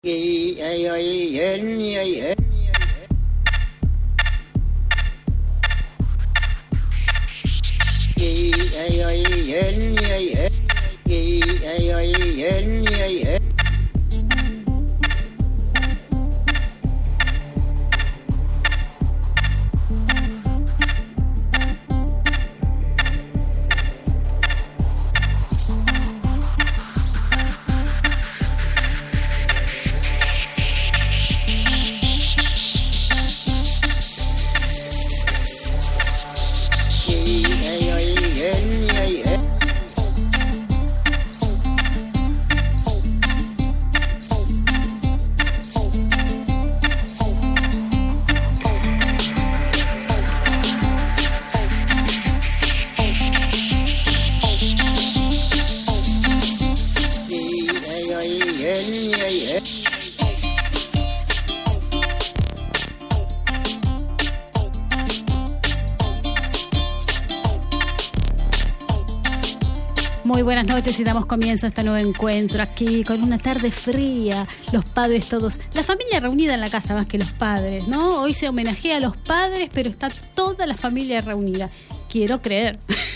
Muy buenas noches y damos comienzo a este nuevo encuentro aquí con una tarde fría, los padres todos, la familia reunida en la casa más que los padres, ¿no? Hoy se homenajea a los padres, pero está toda la familia reunida. Quiero creer.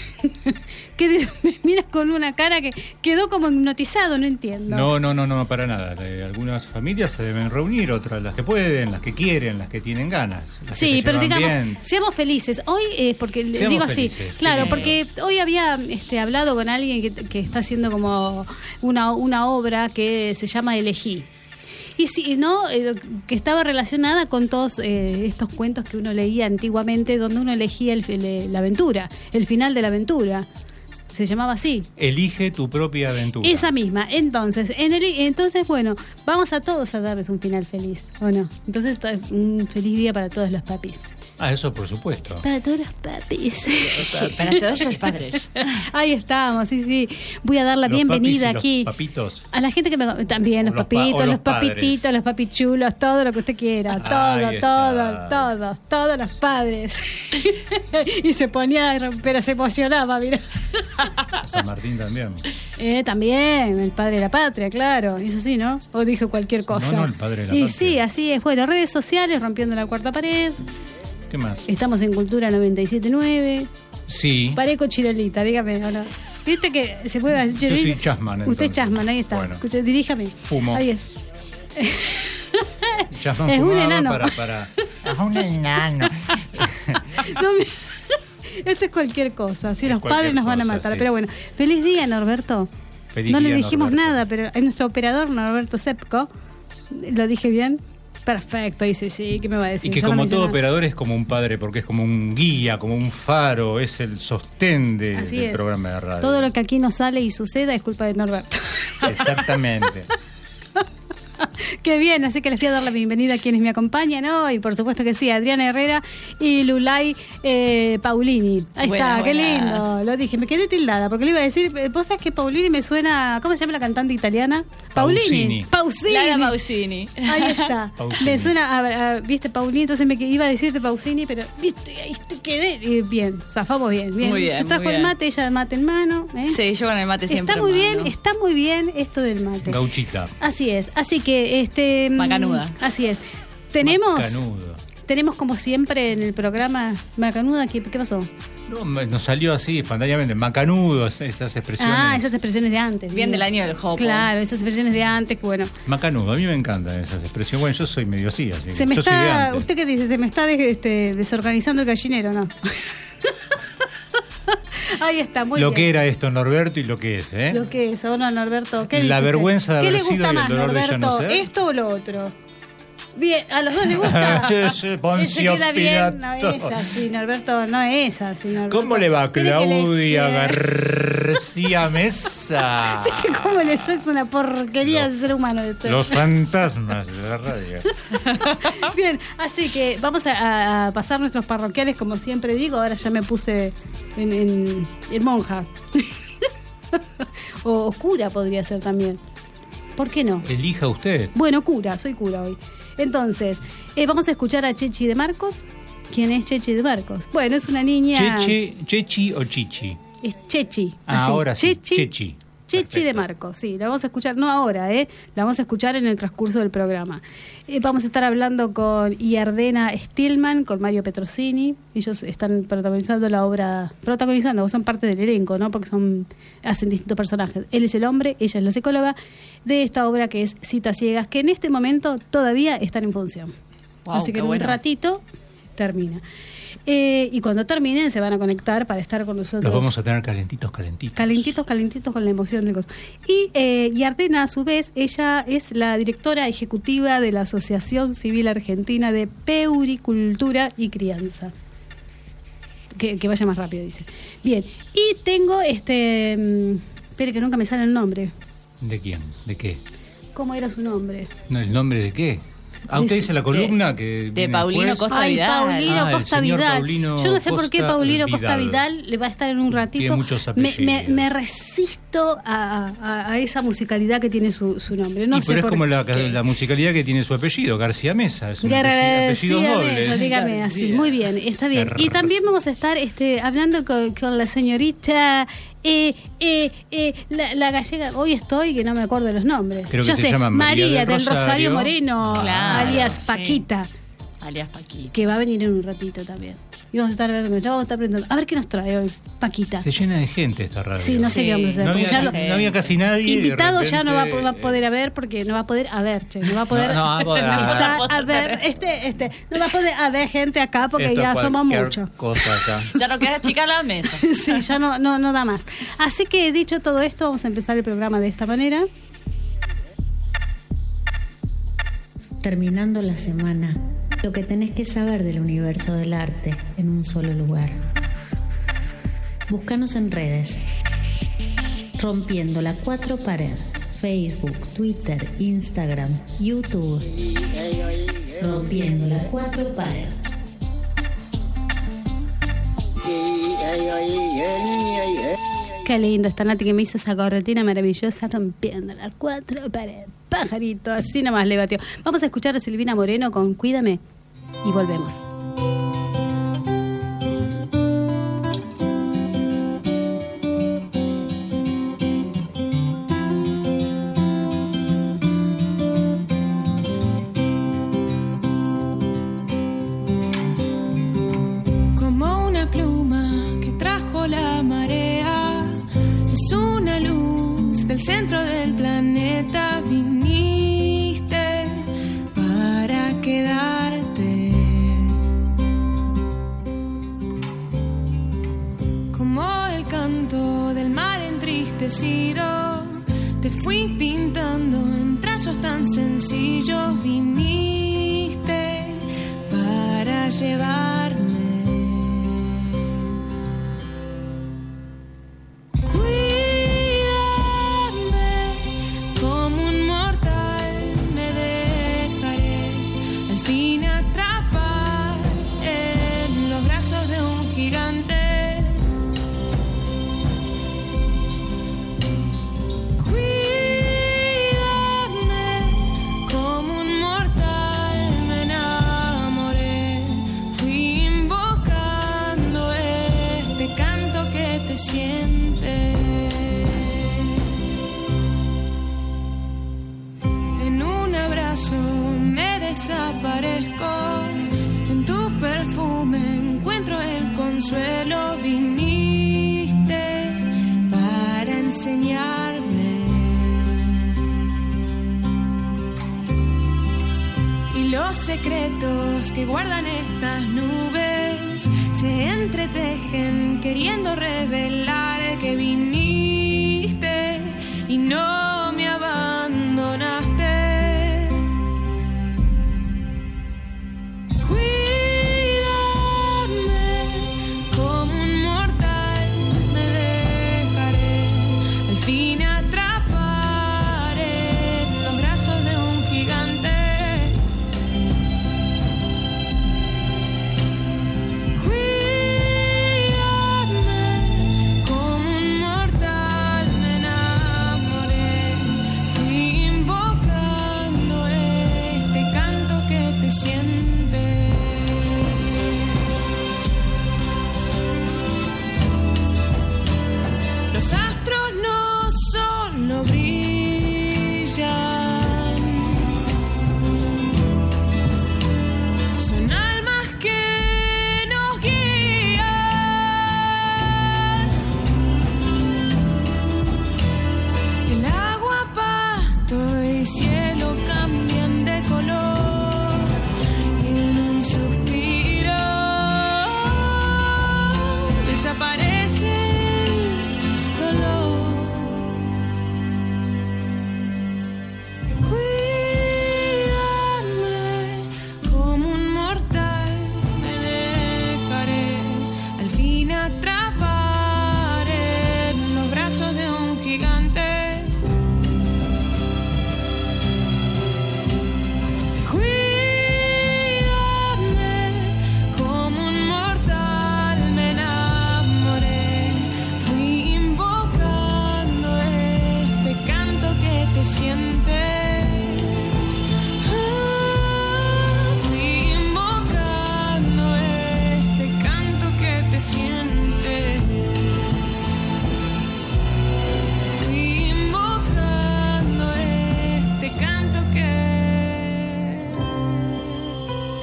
Que me miras con una cara que quedó como hipnotizado, no entiendo. No, para nada. Algunas familias se deben reunir, otras las que pueden, las que quieren, las que tienen ganas. Sí, pero digamos, seamos felices. Hoy, porque seamos digo felices, así, claro, porque hoy había hablado con alguien que está haciendo como una obra que se llama Elegí. Y sí, ¿no? Que estaba relacionada con todos estos cuentos que uno leía antiguamente, donde uno elegía la aventura, el final de la aventura. Se llamaba así. Elige tu propia aventura. Esa misma. Entonces, bueno, vamos a todos a darles un final feliz, ¿o no? Entonces, un feliz día para todos los papis. Ah, eso por supuesto. Para todos los papis. Sí, para todos los padres. Ahí estamos, sí. Voy a dar la bienvenida aquí. Los papitos. A la gente que también, los papitos, los papititos, los papichulos, todo lo que usted quiera. Todos los padres. Y se ponía, pero se emocionaba, mira. San Martín también. También, el padre de la patria, claro. Es así, ¿no? O dijo cualquier cosa. No, el padre de la patria. Y sí, así es. Bueno, redes sociales, rompiendo la cuarta pared. ¿Qué más? Estamos en Cultura 97.9. Sí. Parezco chirolita, dígame, ¿o no? ¿Viste que se puede decir chirolita? Yo soy Chasman. Usted es Chasman, ahí está. Bueno. Escuche, diríjame. Fumo. Ahí es. Chasman es fumaba un enano. para... Es un enano. Esto es cualquier cosa. Si los cualquier padres nos van a cosa, matar. sí. Pero bueno, feliz día, Norberto. Feliz no día, le dijimos Norberto. nada, pero es nuestro operador, Norberto Sepco. ¿Lo dije bien? Perfecto, dice sí, ¿qué me va a decir? Y que Yo no como me hice todo nada. operador es como un padre, porque es como un guía, como un faro, es el sostén del programa de radio. Todo lo que aquí nos sale y suceda es culpa de Norberto. Exactamente. Qué bien, así que les voy a dar la bienvenida a quienes me acompañan hoy, por supuesto que sí, Adriana Herrera y Lulay Paulini. Ahí Buenas, está, qué buenas. lindo, lo dije, me quedé tildada, porque le iba a decir, vos sabés que Paulini me suena, ¿cómo se llama la cantante italiana? Pausini. Pausini. Lara Pausini. Ahí está. Pausini. Me suena viste, Paulini, entonces me iba a decirte Pausini, pero viste, ahí te quedé. Bien, zafamos bien. Muy bien, Se trajo muy el bien. mate, ella mate en mano. Sí, yo con el mate siempre. Está muy bien esto del mate. Gauchita. Así es, así que Macanuda. Así es. Tenemos como siempre en el programa Macanuda, ¿qué pasó? No, nos salió así espontáneamente, macanudo, esas expresiones. Ah, esas expresiones de antes. Bien del año del Hopo. Claro, esas expresiones de antes, que bueno. Macanudo, a mí me encantan esas expresiones. Bueno, yo soy medio así que Se me yo soy de está, antes. ¿usted qué dice? Se me está desorganizando el gallinero, ¿no? Ahí está, muy Lo bien. que era esto, Norberto, y lo que es, ¿eh? Lo que es, ahora Norberto, ¿qué La dice vergüenza usted? de haber ¿Qué le sido gusta y el más, dolor de ya Norberto? no ser. ¿Esto o lo otro? Bien, ¿a los dos les gusta? Ese Poncio Ese queda bien, no Pilato. es así, Norberto, no es así, Norberto. ¿Cómo le va Tiene que Claudia elegir. García Mesa? ¿Cómo les es una porquería de ser humano esto? Los fantasmas de la radio. Bien, así que vamos a pasar nuestros parroquiales, como siempre digo. Ahora ya me puse en monja. O cura podría ser también. ¿Por qué no? Elija usted. Bueno, soy cura hoy. Entonces, vamos a escuchar a Chechi de Marcos. ¿Quién es Chechi de Marcos? Bueno, es una niña... Chechi o Chichi. Es Chechi. así. Ahora sí, Chechi. Chechi. Chichi de Marcos, sí, la vamos a escuchar, no ahora, la vamos a escuchar en el transcurso del programa. Vamos a estar hablando con Yardena Stillman, con Mario Petrosini. Ellos están protagonizando la obra, o son parte del elenco, ¿no? Porque hacen distintos personajes. Él es el hombre, ella es la psicóloga, de esta obra que es Citas Ciegas, que en este momento todavía están en función. Wow, así que en un ratito termina. Y cuando terminen se van a conectar para estar con nosotros. Los vamos a tener calentitos. Calentitos con la emoción del gozo. Y Yardena, a su vez, ella es la directora ejecutiva de la Asociación Civil Argentina de Peuricultura y Crianza. Que vaya más rápido, dice. Bien, y tengo espere que nunca me sale el nombre. ¿De quién? ¿De qué? ¿Cómo era su nombre? No, ¿el nombre de qué? Usted dice la columna de Paulino Costa Vidal. Paulino Costa Vidal. Paulino Yo no sé por qué Paulino Vidal. Costa Vidal le va a estar en un ratito. Tiene muchos apellidos. Me resisto a esa musicalidad que tiene su nombre. No sé pero es como qué. la musicalidad que tiene su apellido, García Mesa. Es un García apellido doble. Mesa, dígame así. Muy bien, está bien. Y también vamos a estar hablando con la señorita... la gallega, hoy estoy que no me acuerdo de los nombres. Creo que yo se sé, llama María del Rosario Moreno, claro, alias Paquita. Alias Paquita. Que va a venir en un ratito también. Y vamos a estar preguntando, a ver qué nos trae hoy, Paquita. Se llena de gente esta radio. Sí, no sé qué vamos a hacer. No había casi nadie. Invitado repente, ya no va a poder haber porque no va a poder haber, no va a poder. No va a poder haber, no va a poder haber gente acá porque esto ya somos muchos. Ya no queda chica la mesa. Sí, ya no da más. Así que dicho todo esto, vamos a empezar el programa de esta manera. Terminando la semana, lo que tenés que saber del universo del arte en un solo lugar. Búscanos en redes. Rompiendo la cuatro pared. Facebook, Twitter, Instagram, YouTube. Rompiendo la cuatro pared. Qué lindo está Nati que me hizo esa corretina maravillosa rompiendo las cuatro paredes. Pajarito, así nomás le batió. Vamos a escuchar a Silvina Moreno con Cuídame y volvemos. Como una pluma que trajo la marea, es una luz del centro del planeta. Viniste para quedarte. Como el canto del mar entristecido, te fui pintando en trazos tan sencillos. Viniste para llevarme. En un abrazo me desaparezco, en tu perfume encuentro el consuelo. Viniste para enseñarme, y los secretos que guardan estas nubes se entretejen queriendo revelar que viniste y no me abandonaste. Cuídame, como un mortal me dejaré al fin atrapar en los brazos de un gigante. Cuídame, como un mortal me enamoré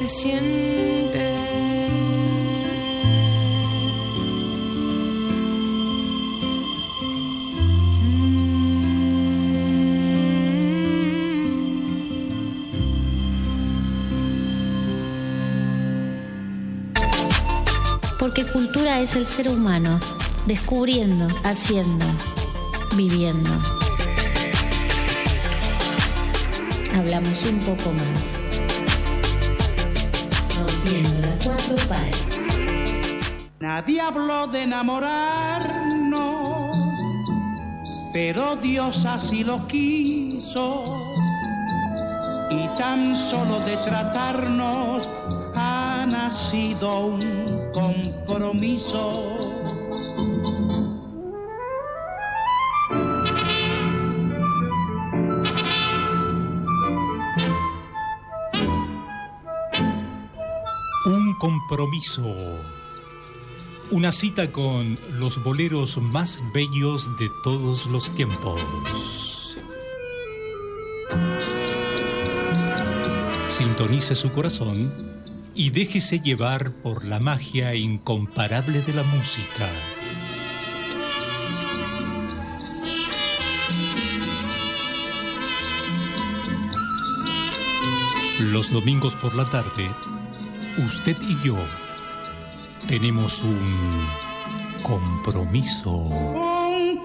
te sientes. Porque cultura es el ser humano, descubriendo, haciendo, viviendo. Hablamos un poco más. Rompiendo las cuatro paredes. Nadie habló de enamorarnos, pero Dios así lo quiso. Y tan solo de tratarnos ha nacido un compromiso. Un compromiso. Una cita con los boleros más bellos de todos los tiempos. Sintonice su corazón y déjese llevar por la magia incomparable de la música. Los domingos por la tarde, usted y yo tenemos un compromiso. Un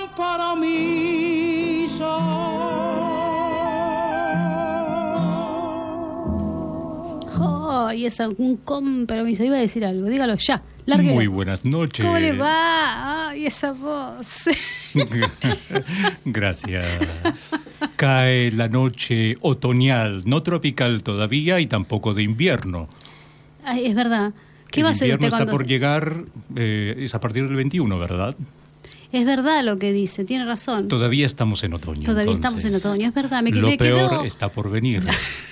compromiso. Y es un compromiso. Iba a decir algo, dígalo ya. Lárguelo. Muy buenas noches. ¿Cómo le va? Ay, esa voz. Gracias. Cae la noche otoñal, no tropical todavía y tampoco de invierno. Ay, es verdad. ¿Qué va a hacer usted cuando...? El invierno está por se... llegar, es a partir del 21, ¿verdad? Es verdad lo que dice, tiene razón. Todavía estamos en otoño. Todavía estamos en otoño, es verdad. Lo peor está por venir.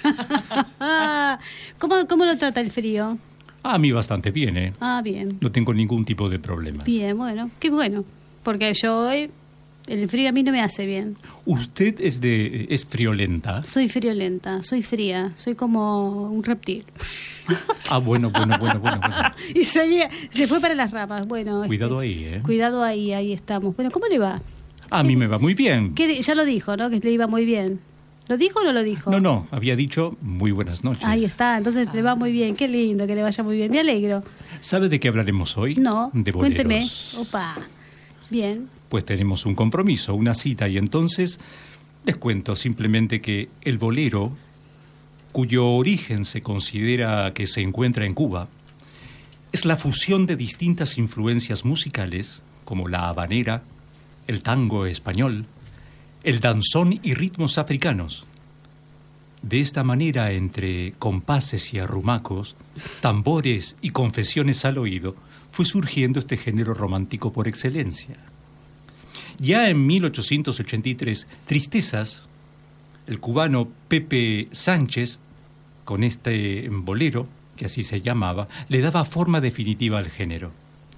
¿Cómo lo trata el frío? A mí bastante bien, ¿eh? Ah, bien. No tengo ningún tipo de problemas. Bien, bueno, qué bueno. Porque yo hoy, el frío a mí no me hace bien. ¿Usted es friolenta? Soy friolenta, soy fría, soy como un reptil. Ah, bueno. Y se fue para las ramas. Bueno, cuidado ahí, ¿eh? Cuidado ahí estamos. Bueno, ¿cómo le va? A mí me va muy bien. Ya lo dijo, ¿no? Que le iba muy bien. ¿Lo dijo o no lo dijo? No, había dicho muy buenas noches. Ahí está, entonces le va muy bien. Qué lindo que le vaya muy bien. Me alegro. ¿Sabe de qué hablaremos hoy? No, de boleros. Cuénteme. Opa, bien. Pues tenemos un compromiso, una cita, y entonces les cuento simplemente que el bolero, cuyo origen se considera que se encuentra en Cuba, es la fusión de distintas influencias musicales, como la habanera, el tango español, el danzón y ritmos africanos. De esta manera, entre compases y arrumacos, tambores y confesiones al oído, fue surgiendo este género romántico por excelencia. Ya en 1883, Tristezas, el cubano Pepe Sánchez, con este bolero, que así se llamaba, le daba forma definitiva al género.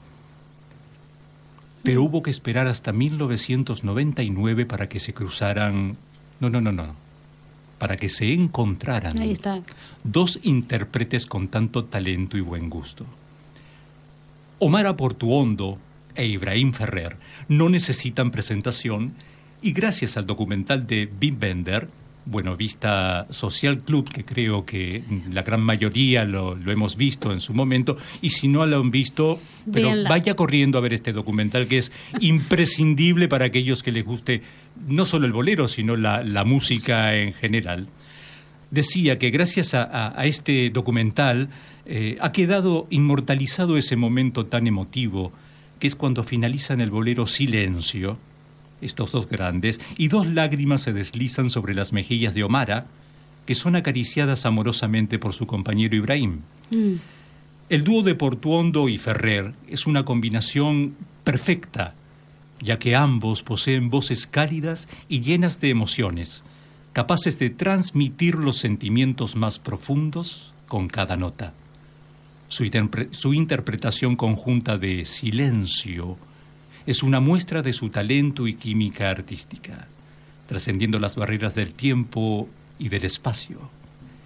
Pero hubo que esperar hasta 1999 para que se cruzaran... No. Para que se encontraran. Ahí está. Dos intérpretes con tanto talento y buen gusto. Omar Aportuondo e Ibrahim Ferrer no necesitan presentación y gracias al documental de Wim Wenders, Buenavista Social Club, que creo que la gran mayoría lo hemos visto en su momento, y si no lo han visto, pero véanla. Vaya corriendo a ver este documental que es imprescindible para aquellos que les guste no solo el bolero, sino la música en general. Decía que gracias a este documental ha quedado inmortalizado ese momento tan emotivo, que es cuando finalizan el bolero Silencio, estos dos grandes, y dos lágrimas se deslizan sobre las mejillas de Omara, que son acariciadas amorosamente por su compañero Ibrahim. El dúo de Portuondo y Ferrer es una combinación perfecta, ya que ambos poseen voces cálidas y llenas de emociones, capaces de transmitir los sentimientos más profundos con cada nota. Su interpretación conjunta de Silencio es una muestra de su talento y química artística, trascendiendo las barreras del tiempo y del espacio.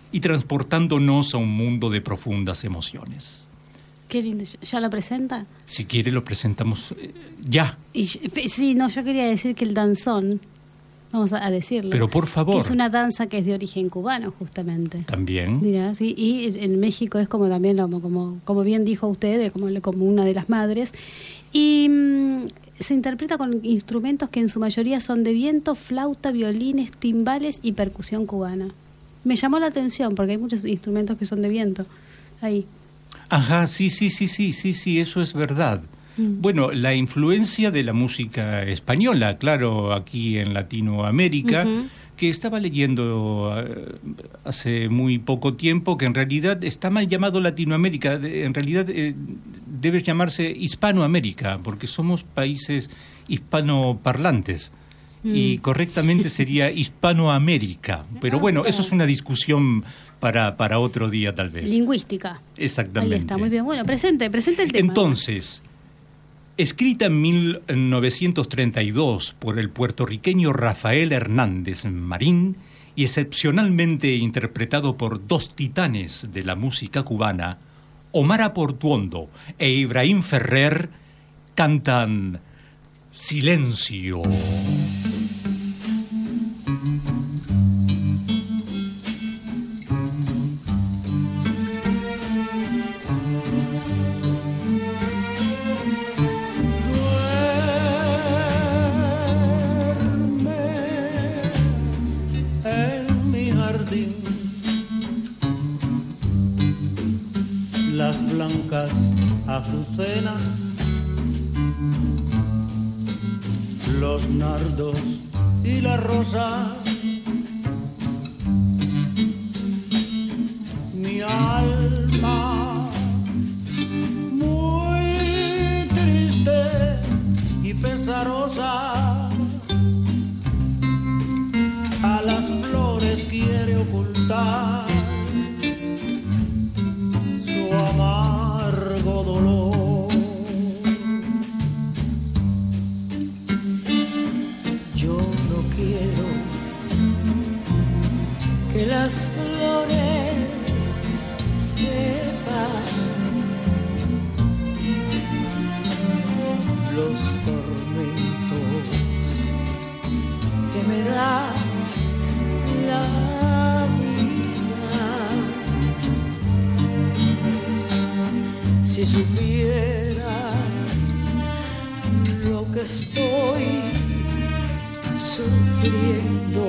y transportándonos a un mundo de profundas emociones. Qué lindo. ¿Ya lo presenta? Si quiere lo presentamos ya. Sí, no, yo quería decir que el danzón, vamos a decirlo. Pero por favor. Que es una danza que es de origen cubano, justamente. También. Dirá, sí, y en México es como también, como bien dijo usted, como una de las madres. Y se interpreta con instrumentos que en su mayoría son de viento, flauta, violines, timbales y percusión cubana. Me llamó la atención porque hay muchos instrumentos que son de viento ahí. Ajá, sí, eso es verdad. Bueno, la influencia de la música española, claro, aquí en Latinoamérica, que estaba leyendo hace muy poco tiempo que en realidad está mal llamado Latinoamérica, en realidad debe llamarse Hispanoamérica, porque somos países hispanoparlantes. Y correctamente sería Hispanoamérica. Pero bueno, eso es una discusión para otro día tal vez. Lingüística. Exactamente. Ahí está, muy bien. Bueno, presente el tema. Entonces, escrita en 1932 por el puertorriqueño Rafael Hernández Marín y excepcionalmente interpretado por dos titanes de la música cubana, Omar Portuondo e Ibrahim Ferrer, cantan Silencio. Las blancas azucenas, los nardos y la rosa, mi alma muy triste y pesarosa, a las flores quiere ocultar amargo dolor. Yo no quiero que las flores sepan los tormentos que me da la si supiera lo que estoy sufriendo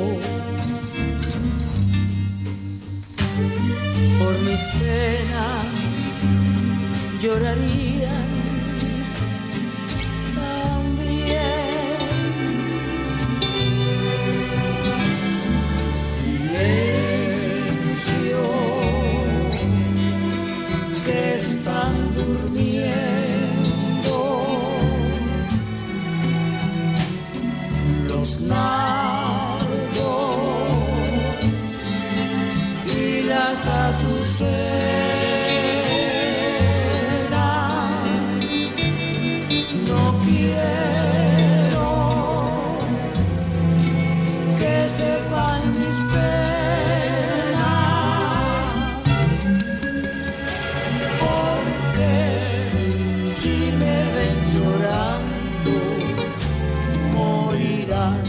por mis penas, llorarían también. Silencio, que están durmiendo los nardos y las azucenas. No quiero que sepan mis penas, si me ven llorando, morirán.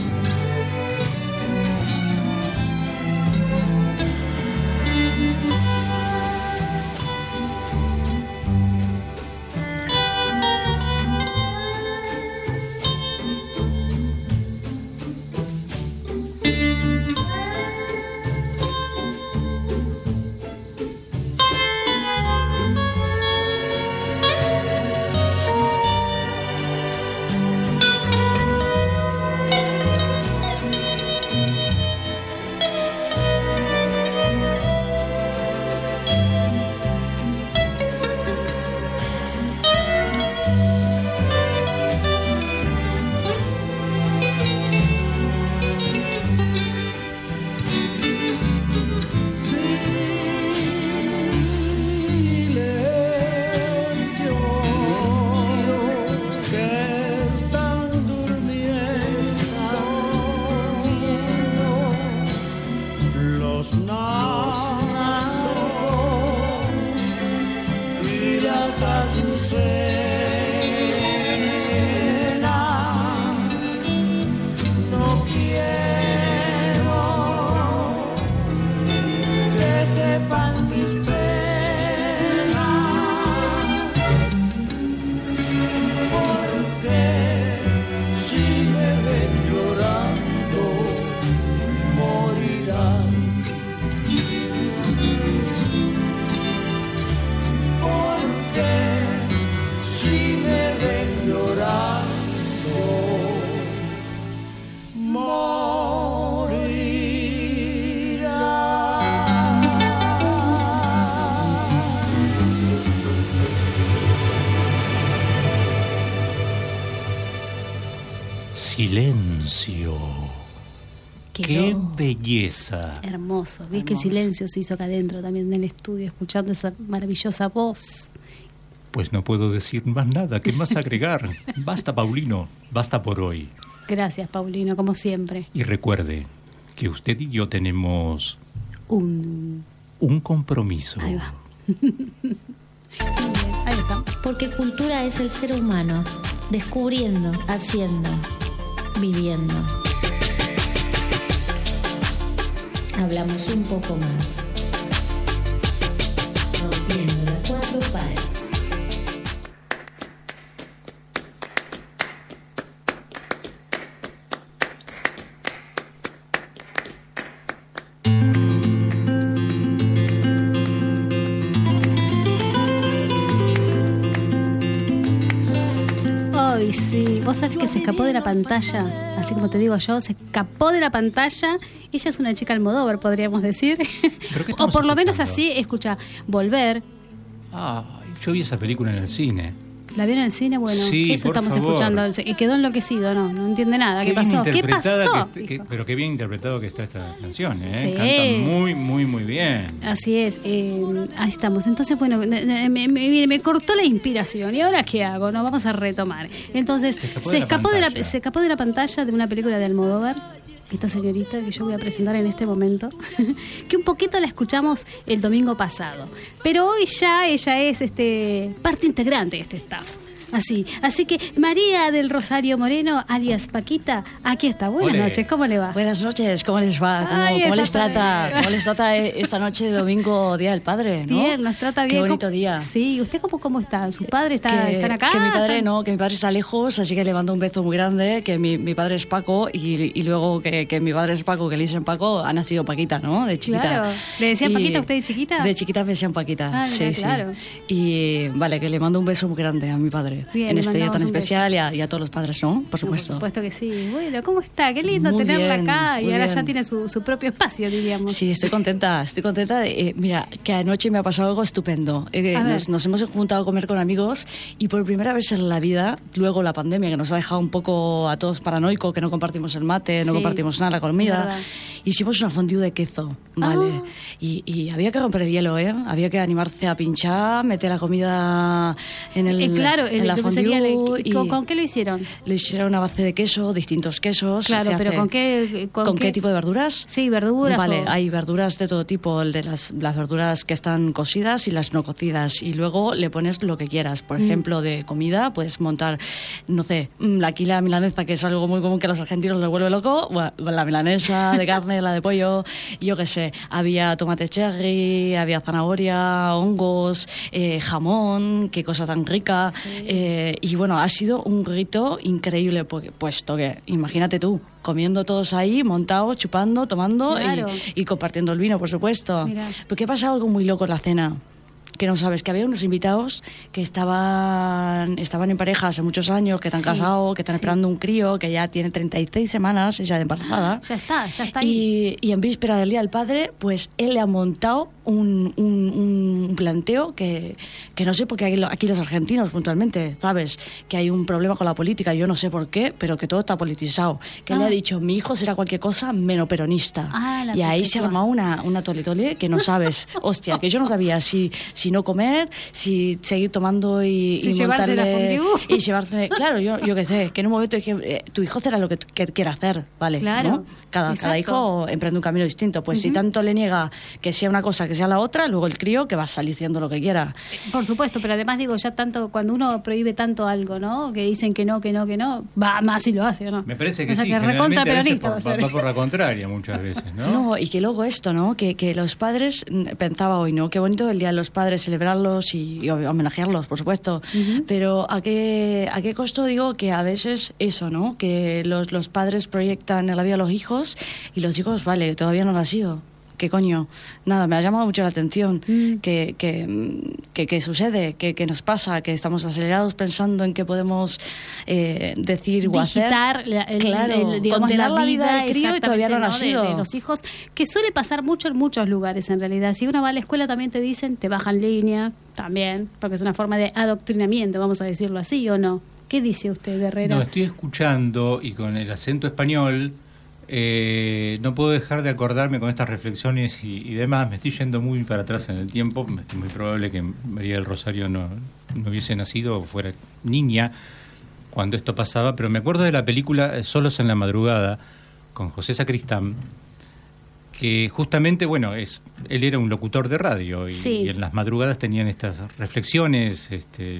y las azucenas. No quiero que sepan mis penas, porque si me ven llorando morirán. Porque si me ven llorando Silencio. ¡Qué Quedó belleza! hermoso. ¿Ves qué silencio se hizo acá adentro también en el estudio, escuchando esa maravillosa voz? Pues no puedo decir más nada. ¿Qué más agregar? Basta, Paulino. Basta por hoy. Gracias, Paulino, como siempre. Y recuerde que usted y yo tenemos Un compromiso. Ahí va. Ahí está. Porque cultura es el ser humano, descubriendo, haciendo, viviendo. Hablamos un poco más. Rompiendo las cuatro paredes. Ay, sí. Vos sabés que se escapó de la pantalla, así como te digo yo, se escapó de la pantalla. Ella es una chica Almodóvar, podríamos decir. ¿Pero qué O estamos por lo menos escuchando? así, escucha, Volver. Ah, yo vi esa película en el cine. ¿La vieron en el cine? Bueno, Sí, eso por estamos favor. escuchando. Quedó enloquecido, no entiende nada. ¿Qué bien pasó? ¿Qué interpretada pasó? que- pero qué bien interpretado que está esta canción, ¿eh? Sí. Canta muy, muy, muy bien. Así es, ahí estamos. Entonces, bueno, me cortó la inspiración. ¿Y ahora qué hago? No, vamos a retomar. Entonces, se escapó de la pantalla de una película de Almodóvar, esta señorita que yo voy a presentar en este momento, que un poquito la escuchamos el domingo pasado. Pero hoy ya ella es parte integrante de este staff. Así que María del Rosario Moreno, alias Paquita, aquí está. Buenas Ole. noches, ¿cómo le va? Buenas noches, ¿cómo les va? Ay, ¿Cómo esa les trata? pareja. ¿Cómo les trata esta noche de domingo, Día del Padre? ¿no? Bien, nos trata bien. Qué bonito ¿Cómo- día. Sí, ¿usted cómo está? ¿Su padre están acá? Que mi padre no, que mi padre está lejos, así que le mando un beso muy grande, que mi padre es Paco y luego que mi padre es Paco, que le dicen Paco, ha nacido Paquita, ¿no? De chiquita. Claro. ¿Le decían Y- Paquita a usted de chiquita? De chiquita me decían Paquita, Ah, mira, sí, claro. sí. Y vale, que le mando un beso muy grande a mi padre Bien, en le este día mandamos tan un beso. especial y a todos los padres, ¿no? Por supuesto. Por supuesto que sí. Bueno, ¿cómo está? Qué lindo Muy tenerla bien, acá y muy ahora bien. ya tiene su propio espacio, diríamos. Sí, estoy contenta. Mira, que anoche me ha pasado algo estupendo. A ver. Nos hemos juntado a comer con amigos y por primera vez en la vida, luego la pandemia, que nos ha dejado un poco a todos paranoicos, que no compartimos el mate, no Sí, compartimos nada, la comida, verdad. hicimos una fondue de queso, ¿vale? Ah. Y había que romper el hielo, ¿eh? Había que animarse a pinchar, meter la comida en Claro, en la lo que fondue. sería y ¿con qué lo hicieron? lo hicieron a base de queso, distintos quesos. Claro, se pero hace- ¿con qué? ¿Con qué tipo de verduras? Sí, verduras. Vale, o- hay verduras de todo tipo, el de las verduras que están cocidas y las no cocidas. Y luego le pones lo que quieras. Por ejemplo, de comida, puedes montar, no sé, aquí la milanesa, que es algo muy común que a los argentinos les vuelve loco. Bueno, la milanesa de carne, la de pollo, yo qué sé. Había tomate cherry, había zanahoria, hongos, jamón, qué cosa tan rica. Y bueno, ha sido un rito increíble, puesto que, imagínate tú, comiendo todos ahí, montados, chupando, tomando Claro. y compartiendo el vino, por supuesto. Mira. Porque ha pasado algo muy loco en la cena. Que no sabes, que había unos invitados que estaban en pareja hace muchos años, que están Sí, casados, que están sí. esperando un crío, que ya tiene 36 semanas, ella de embarazada. Ya está ahí. Y en víspera del Día del Padre, pues él le ha montado un planteo que no sé, porque aquí los argentinos puntualmente, ¿sabes? Que hay un problema con la política, yo no sé por qué, pero que todo está politizado. Que le ha dicho, mi hijo será cualquier cosa menos peronista. Ah, la Y ahí se ha perpetua. armado una tole-tole que no sabes. Hostia, que yo no sabía si si no comer, si seguir tomando y llevarse la montarle fondue. y llevarse, claro, yo qué sé, que en un momento dije, tu hijo será lo que quiera hacer, ¿vale? Claro, ¿no? Cada exacto. hijo emprende un camino distinto. Pues si tanto le niega que sea una cosa, que sea la otra, luego el crío que va a salir haciendo lo que quiera. Por supuesto, pero además digo, ya tanto, cuando uno prohíbe tanto algo, ¿no? Que dicen que no, va más y lo hace, ¿o no? Me parece que o sea, sí, que recontra generalmente a veces peronista va a ser. va por la contraria muchas veces, ¿no? No, y que luego esto, ¿no? Que los padres, pensaba hoy, ¿no? Qué bonito el Día de los Padres, celebrarlos y homenajearlos, por supuesto. Pero ¿a qué costo digo que a veces eso, ¿no? Que los padres proyectan en la vida a los hijos y los hijos, vale, todavía no han nacido. ¿Qué coño? Nada, me ha llamado mucho la atención. ¿Qué sucede? ¿Qué nos pasa? Que estamos acelerados pensando en qué podemos decir o hacer. Digitar digamos, contener la vida vida del crío y todavía no ha nacido. de los hijos, que suele pasar mucho en muchos lugares en realidad. Si uno va a la escuela también te dicen, te bajan línea, también, porque es una forma de adoctrinamiento, vamos a decirlo así, ¿o no? ¿Qué dice usted, Herrera? No, estoy escuchando y con el acento español no puedo dejar de acordarme con estas reflexiones y demás. Me estoy yendo muy para atrás en el tiempo. Es muy probable que María del Rosario no hubiese nacido o fuera niña cuando esto pasaba, pero me acuerdo de la película Solos en la madrugada con José Sacristán, que justamente, bueno, él era un locutor de radio y en las madrugadas tenían estas reflexiones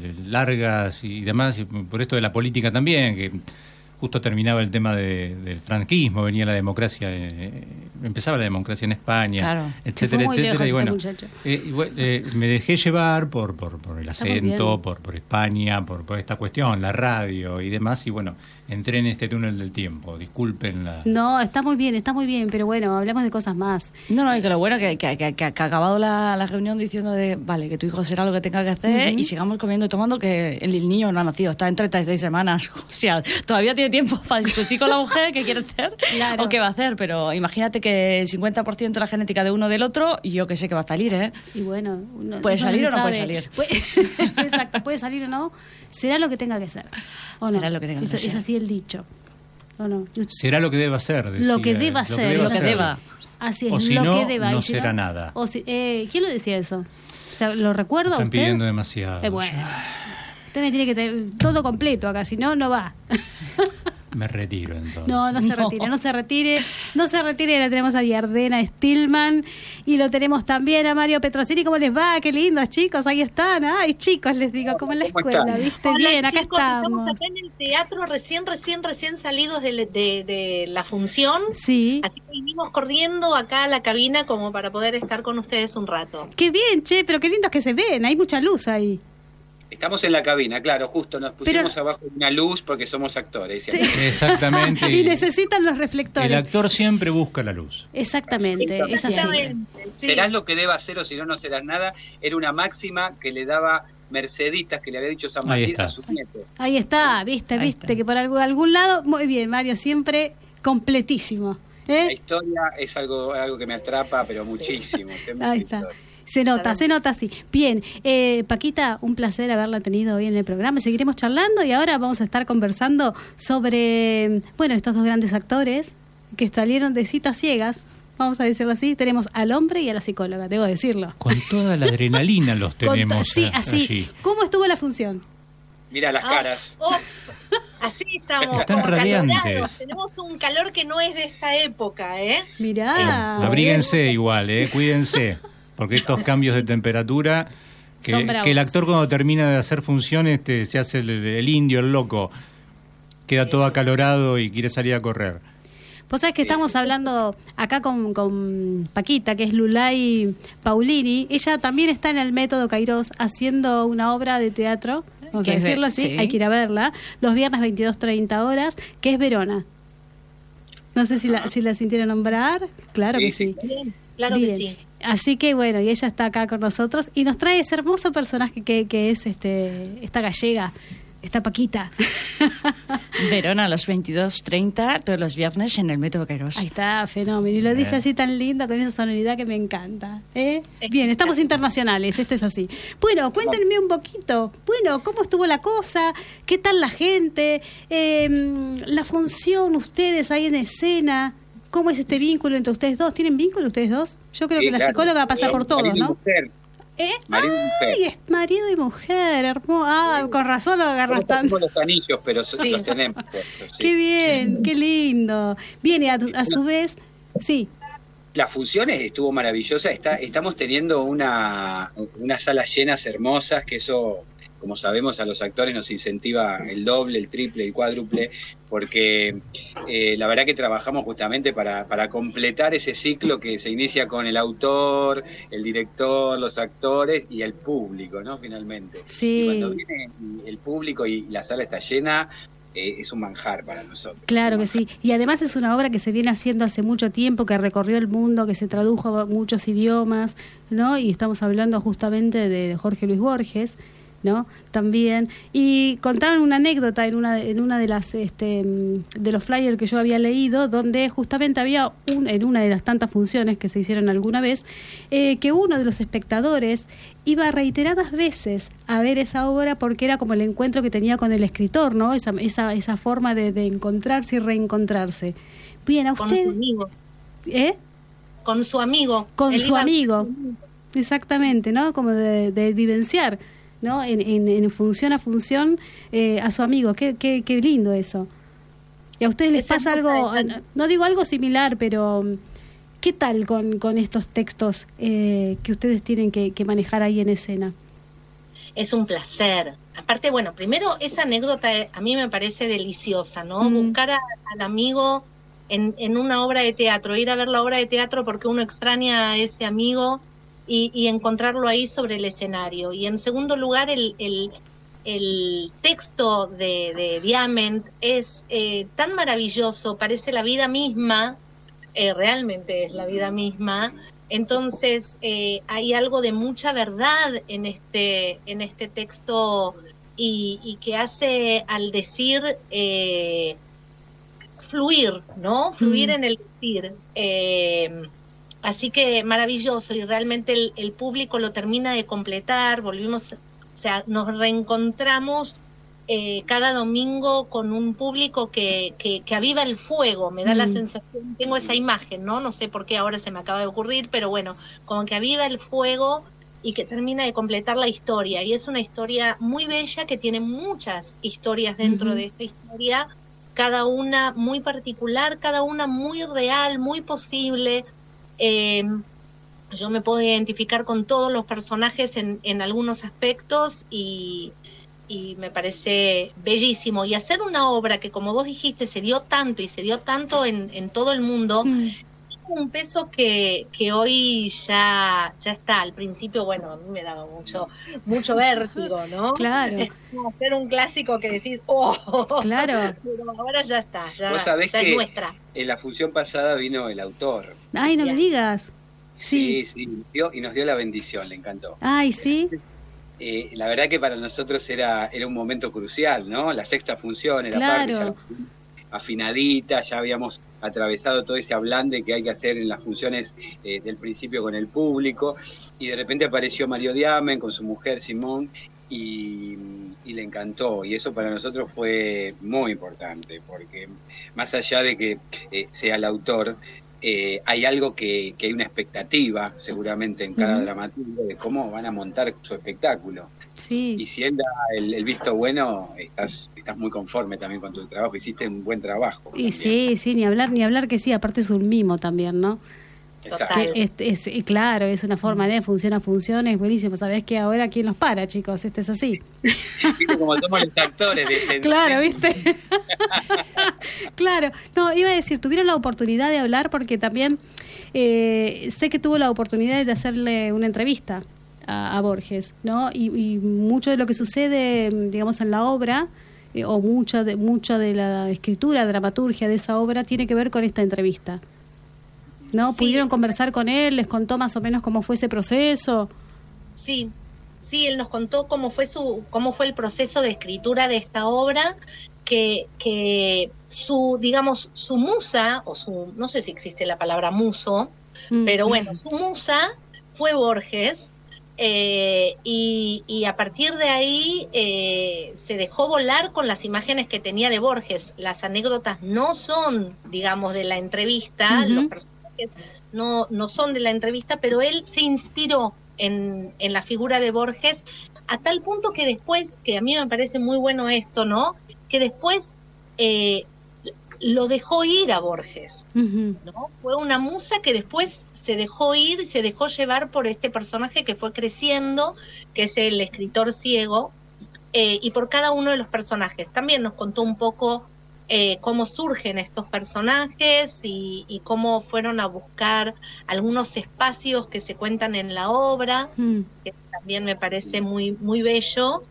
largas y demás, y por esto de la política también, que justo terminaba el tema del franquismo, venía la democracia, empezaba la democracia en España, claro, etcétera, etcétera, y bueno, me dejé llevar por el acento, por España, por esta cuestión, la radio y demás, y bueno, entré en este túnel del tiempo, disculpen la... No, está muy bien, pero bueno, hablamos de cosas más. No, y que lo bueno que ha acabado la reunión diciendo vale, que tu hijo será lo que tenga que hacer y sigamos comiendo y tomando, que el niño no ha nacido, está en 36 semanas, o sea, todavía tiene tiempo para discutir con la mujer qué quiere hacer o qué va a hacer, pero imagínate que el 50% de la genética de uno del otro, y yo que sé que va a salir, ¿eh? Y bueno, ¿puede salir o no puede salir? Exacto, puede salir o no, será lo que tenga que ser, ¿o no? Será lo que tenga que ser. Es así el dicho, ¿o no? Será lo que deba ser, decía. Lo que deba ser. Lo que deba. Así es, o si lo no, que deba. no será nada. O si, ¿quién lo decía eso? O sea, ¿lo recuerda Están usted? pidiendo demasiado. Bueno, usted me tiene que tener todo completo acá, si no, no va. Me retiro entonces. No se retire, la tenemos a Yardena Stillman y lo tenemos también a Mario Petrosini. ¿Cómo les va? Qué lindos, chicos, ahí están. Ay, chicos, les digo, como en la escuela, están? ¿viste? Hola, Bien, acá chicos, estamos. acá en el teatro recién salidos de la función. Sí. Así que vinimos corriendo acá a la cabina como para poder estar con ustedes un rato. Qué bien, che, pero qué lindos que se ven, hay mucha luz ahí. Estamos en la cabina, claro, justo nos pusimos abajo de una luz porque somos actores. Sí. Exactamente. Y necesitan los reflectores. El actor siempre busca la luz. Exactamente, es así. Sí. Serás lo que debas hacer o si no, no serás nada. Era una máxima que le daba Merceditas, que le había dicho San Martín a sus nietos. Ahí está, viste, que por algún lado, muy bien, Mario, siempre completísimo. La historia es algo que me atrapa, pero muchísimo. Ahí está. Se nota así. Bien, Paquita, un placer haberla tenido hoy en el programa. Seguiremos charlando y ahora vamos a estar conversando sobre, bueno, estos dos grandes actores que salieron de citas ciegas, vamos a decirlo así. Tenemos al hombre y a la psicóloga, debo decirlo. Con toda la adrenalina los tenemos. Sí, así. Allí. ¿Cómo estuvo la función? Mira las caras. Así estamos. Están radiantes. Calorados. Tenemos un calor que no es de esta época, ¿eh? Mirá. Abríguense igual, cuídense. Porque estos cambios de temperatura, que el actor cuando termina de hacer funciones se hace el indio, el loco, queda todo acalorado y quiere salir a correr. Vos sabés que estamos hablando acá con Paquita, que es Lulay Paulini. Ella también está en el Método Kairos haciendo una obra de teatro, vamos a decirlo así, sí. Hay que ir a verla, los viernes 22:30 horas, que es Verona. No sé si la sintieron nombrar. Claro que sí. Bien, claro bien. Que sí. Así que bueno, y ella está acá con nosotros y nos trae ese hermoso personaje que es esta gallega, esta Paquita. Verona a los 22:30, todos los viernes en el Método Kairos. Ahí está, fenómeno. Y lo dice así tan lindo, con esa sonoridad que me encanta. Bien, estamos internacionales, esto es así. Bueno, cuéntenme un poquito. Bueno, ¿cómo estuvo la cosa? ¿Qué tal la gente? La función, ustedes ahí en escena. ¿Cómo es este vínculo entre ustedes dos? ¿Tienen vínculo ustedes dos? Yo creo que la psicóloga pasa por todos, ¿no? Marido y mujer. ¡Ay! Es marido y mujer, hermoso. Con razón lo agarras tanto. Los anillos, pero los tenemos puestos. Qué bien, qué lindo. Bien, y a su vez, sí. Las funciones estuvo maravillosa. Estamos teniendo unas salas llenas hermosas, que eso, como sabemos, a los actores nos incentiva el doble, el triple, el cuádruple, porque la verdad que trabajamos justamente para completar ese ciclo que se inicia con el autor, el director, los actores y el público, ¿no? Finalmente. Sí. Y cuando viene el público y la sala está llena, es un manjar para nosotros. Claro que sí. Y además es una obra que se viene haciendo hace mucho tiempo, que recorrió el mundo, que se tradujo a muchos idiomas, ¿no? Y estamos hablando justamente de Jorge Luis Borges, ¿no? También. Y contaban una anécdota en una de las de los flyers que yo había leído, donde justamente había en una de las tantas funciones que se hicieron alguna vez, que uno de los espectadores iba reiteradas veces a ver esa obra porque era como el encuentro que tenía con el escritor, ¿no? Esa forma de encontrarse y reencontrarse. Bien, a usted. Con su amigo. Con su amigo. Con su amigo. Exactamente, ¿no? Como de vivenciar, ¿no? En función a función a su amigo. Qué lindo eso. ¿Y a ustedes les pasa algo, no digo algo similar, pero qué tal con estos textos que ustedes tienen que manejar ahí en escena? Es un placer. Aparte, bueno, primero esa anécdota a mí me parece deliciosa, ¿no? Buscar al amigo en una obra de teatro, ir a ver la obra de teatro porque uno extraña a ese amigo y encontrarlo ahí sobre el escenario. Y en segundo lugar, el texto de Diamant es tan maravilloso, parece la vida misma, realmente es la vida misma. Entonces hay algo de mucha verdad en este texto y que hace al decir fluir, ¿no? Fluir en el decir. Así que maravilloso, y realmente el público lo termina de completar. Volvimos, o sea, nos reencontramos cada domingo con un público que aviva el fuego. Me da la sensación, tengo esa imagen, no sé por qué ahora se me acaba de ocurrir, pero bueno, como que aviva el fuego y que termina de completar la historia. Y es una historia muy bella que tiene muchas historias dentro de esta historia, cada una muy particular, cada una muy real, muy posible. Yo me puedo identificar con todos los personajes en algunos aspectos y me parece bellísimo. Y hacer una obra que, como vos dijiste, se dio tanto en todo el mundo, un peso que hoy ya está. Al principio, bueno, a mí me daba mucho vértigo, ¿no? Claro. Hacer un clásico que decís, ¡oh! Claro. Pero ahora ya está, ya es nuestra. En la función pasada vino el autor. Ay, no me digas. Sí, y nos dio la bendición, le encantó. Ay, sí. La verdad que para nosotros era un momento crucial, ¿no? La sexta función era claro. Afinadita, ya habíamos atravesado todo ese ablande que hay que hacer en las funciones del principio con el público, y de repente apareció Mario Diamant con su mujer Simón y le encantó, y eso para nosotros fue muy importante, porque más allá de que sea el autor, hay algo que hay una expectativa seguramente en cada dramaturgo de cómo van a montar su espectáculo. Sí. Y si él da el visto bueno, estás muy conforme también con tu trabajo, hiciste un buen trabajo. Y también. Sí, ni hablar que sí, aparte es un mimo también, ¿no? Exacto. Que claro, es una forma de función a función, es buenísimo. Sabés que ahora quién los para, chicos, esto es así. Como somos los actores de claro, ¿viste? Claro, no, iba a decir, tuvieron la oportunidad de hablar porque también sé que tuvo la oportunidad de hacerle una entrevista a Borges, ¿no? Y mucho de lo que sucede, digamos, en la obra, o mucha de la escritura, dramaturgia de esa obra, tiene que ver con esta entrevista. ¿No? Sí. ¿Pudieron conversar con él? ¿Les contó más o menos cómo fue ese proceso? Sí, él nos contó cómo fue el proceso de escritura de esta obra, que su musa, o no sé si existe la palabra muso, pero bueno, su musa fue Borges, y a partir de ahí se dejó volar con las imágenes que tenía de Borges. Las anécdotas no son, digamos, de la entrevista, los personajes no son de la entrevista, pero él se inspiró en la figura de Borges, a tal punto que después, que a mí me parece muy bueno esto, ¿no? Que después lo dejó ir a Borges, ¿no? Fue una musa que después se dejó ir, se dejó llevar por este personaje que fue creciendo, que es el escritor ciego, y por cada uno de los personajes. También nos contó un poco cómo surgen estos personajes y cómo fueron a buscar algunos espacios que se cuentan en la obra, que también me parece muy, muy bello,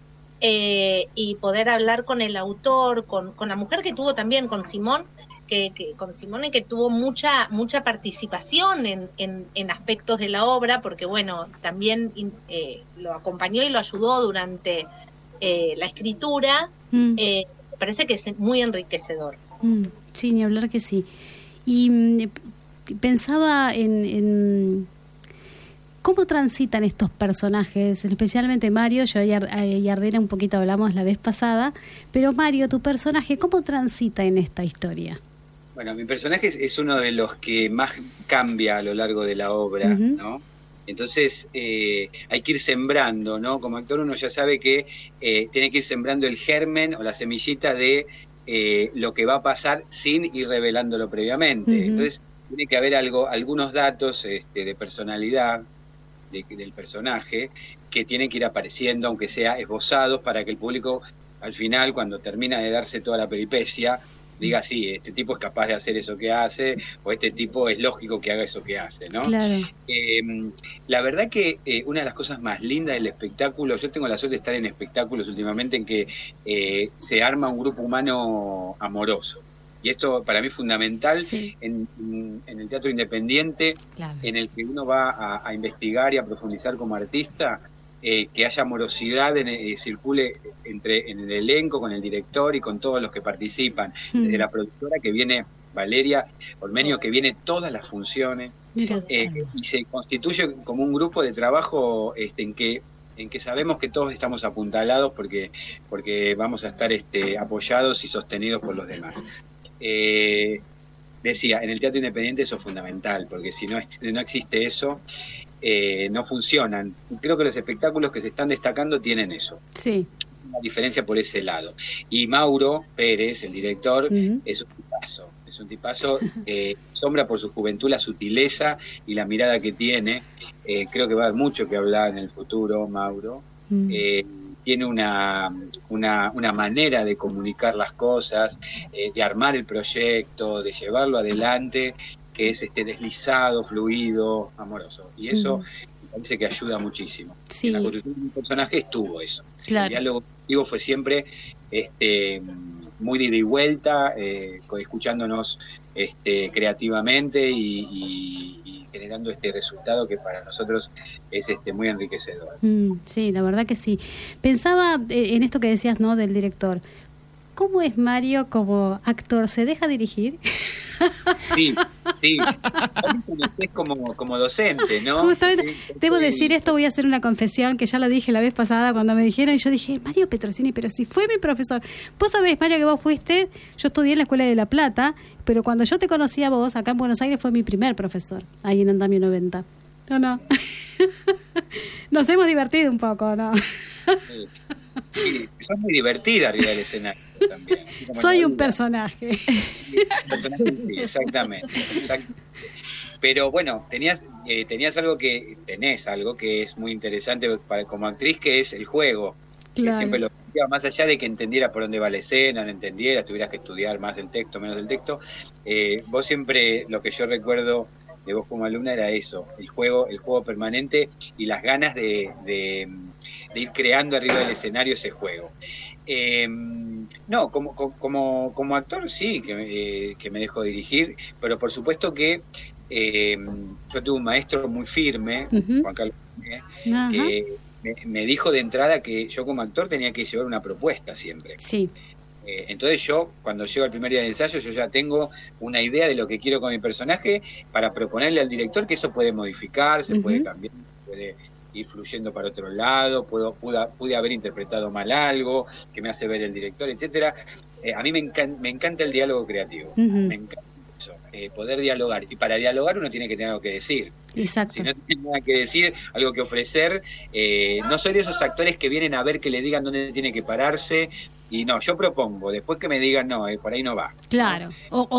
y poder hablar con el autor, con la mujer que tuvo también, con Simón, que tuvo mucha participación en aspectos de la obra, porque bueno, también lo acompañó y lo ayudó durante la escritura. Me parece que es muy enriquecedor. Sí, ni hablar que sí. Y pensaba en cómo transitan estos personajes, especialmente Mario. Yo y Ardera un poquito hablamos la vez pasada, pero Mario, tu personaje, ¿cómo transita en esta historia? Bueno, mi personaje es uno de los que más cambia a lo largo de la obra, ¿no? Entonces hay que ir sembrando, ¿no? Como actor uno ya sabe que tiene que ir sembrando el germen o la semillita de lo que va a pasar sin ir revelándolo previamente. Entonces tiene que haber algunos datos de personalidad del personaje que tienen que ir apareciendo, aunque sea esbozados, para que el público al final, cuando termina de darse toda la peripecia, diga, sí, este tipo es capaz de hacer eso que hace, o este tipo es lógico que haga eso que hace, ¿no? Claro. La verdad que una de las cosas más lindas del espectáculo, yo tengo la suerte de estar en espectáculos últimamente en que se arma un grupo humano amoroso. Y esto para mí es fundamental en el teatro independiente, en el que uno va a investigar y a profundizar como artista, que haya amorosidad, circule en el elenco, con el director y con todos los que participan. Desde la productora, que viene Valeria Ormenio, que viene todas las funciones, y se constituye como un grupo de trabajo en que sabemos que todos estamos apuntalados porque vamos a estar apoyados y sostenidos por los demás. Decía, en el teatro independiente eso es fundamental, porque si no existe eso, no funcionan. Creo que los espectáculos que se están destacando tienen eso. Sí. Una diferencia por ese lado. Y Mauro Pérez, el director, es un tipazo, sombra por su juventud, la sutileza y la mirada que tiene. Creo que va a haber mucho que hablar en el futuro, Mauro. Tiene una manera de comunicar las cosas, de armar el proyecto, de llevarlo adelante, que es deslizado, fluido, amoroso. Y eso me parece que ayuda muchísimo. En la construcción de un personaje estuvo eso. Claro. El diálogo contigo fue siempre muy de ida y vuelta, escuchándonos creativamente y generando este resultado que para nosotros es muy enriquecedor. Sí, la verdad que sí. Pensaba en esto que decías, ¿no?, del director. ¿Cómo es Mario como actor? ¿Se deja dirigir? Sí. Es como docente, ¿no? Justamente, debo decir esto, voy a hacer una confesión que ya lo dije la vez pasada cuando me dijeron, y yo dije, Mario Petrosini, pero si fue mi profesor. Vos sabés, Mario, que vos fuiste, yo estudié en la Escuela de La Plata, pero cuando yo te conocí a vos, acá en Buenos Aires, fue mi primer profesor, ahí en Andamio 90. ¿No? Nos hemos divertido un poco, ¿no? Sí, sos muy divertida arriba del escenario también. Soy un personaje. Sí, exactamente. Pero bueno, tenés algo que es muy interesante como actriz, que es el juego. Claro. Que siempre lo decía, más allá de que entendiera por dónde va la escena, no entendieras, tuvieras que estudiar más del texto, menos del texto. Vos siempre, lo que yo recuerdo de vos como alumna era eso, el juego permanente y las ganas de ir creando arriba del escenario ese juego. No, como actor sí, que me dejo dirigir, pero por supuesto que yo tuve un maestro muy firme, Juan Carlos, que me dijo de entrada que yo como actor tenía que llevar una propuesta siempre. Sí. Entonces yo, cuando llego al primer día de ensayo, yo ya tengo una idea de lo que quiero con mi personaje para proponerle al director que eso puede modificar, se puede cambiar, puede ir fluyendo para otro lado, pude haber interpretado mal algo, que me hace ver el director, etcétera. A mí me encanta el diálogo creativo, me encanta. poder dialogar. Y para dialogar uno tiene que tener algo que decir. Exacto. Si no tiene nada que decir, algo que ofrecer, no soy de esos actores que vienen a ver que le digan dónde tiene que pararse. Y no, yo propongo, después que me digan, no, por ahí no va. Claro,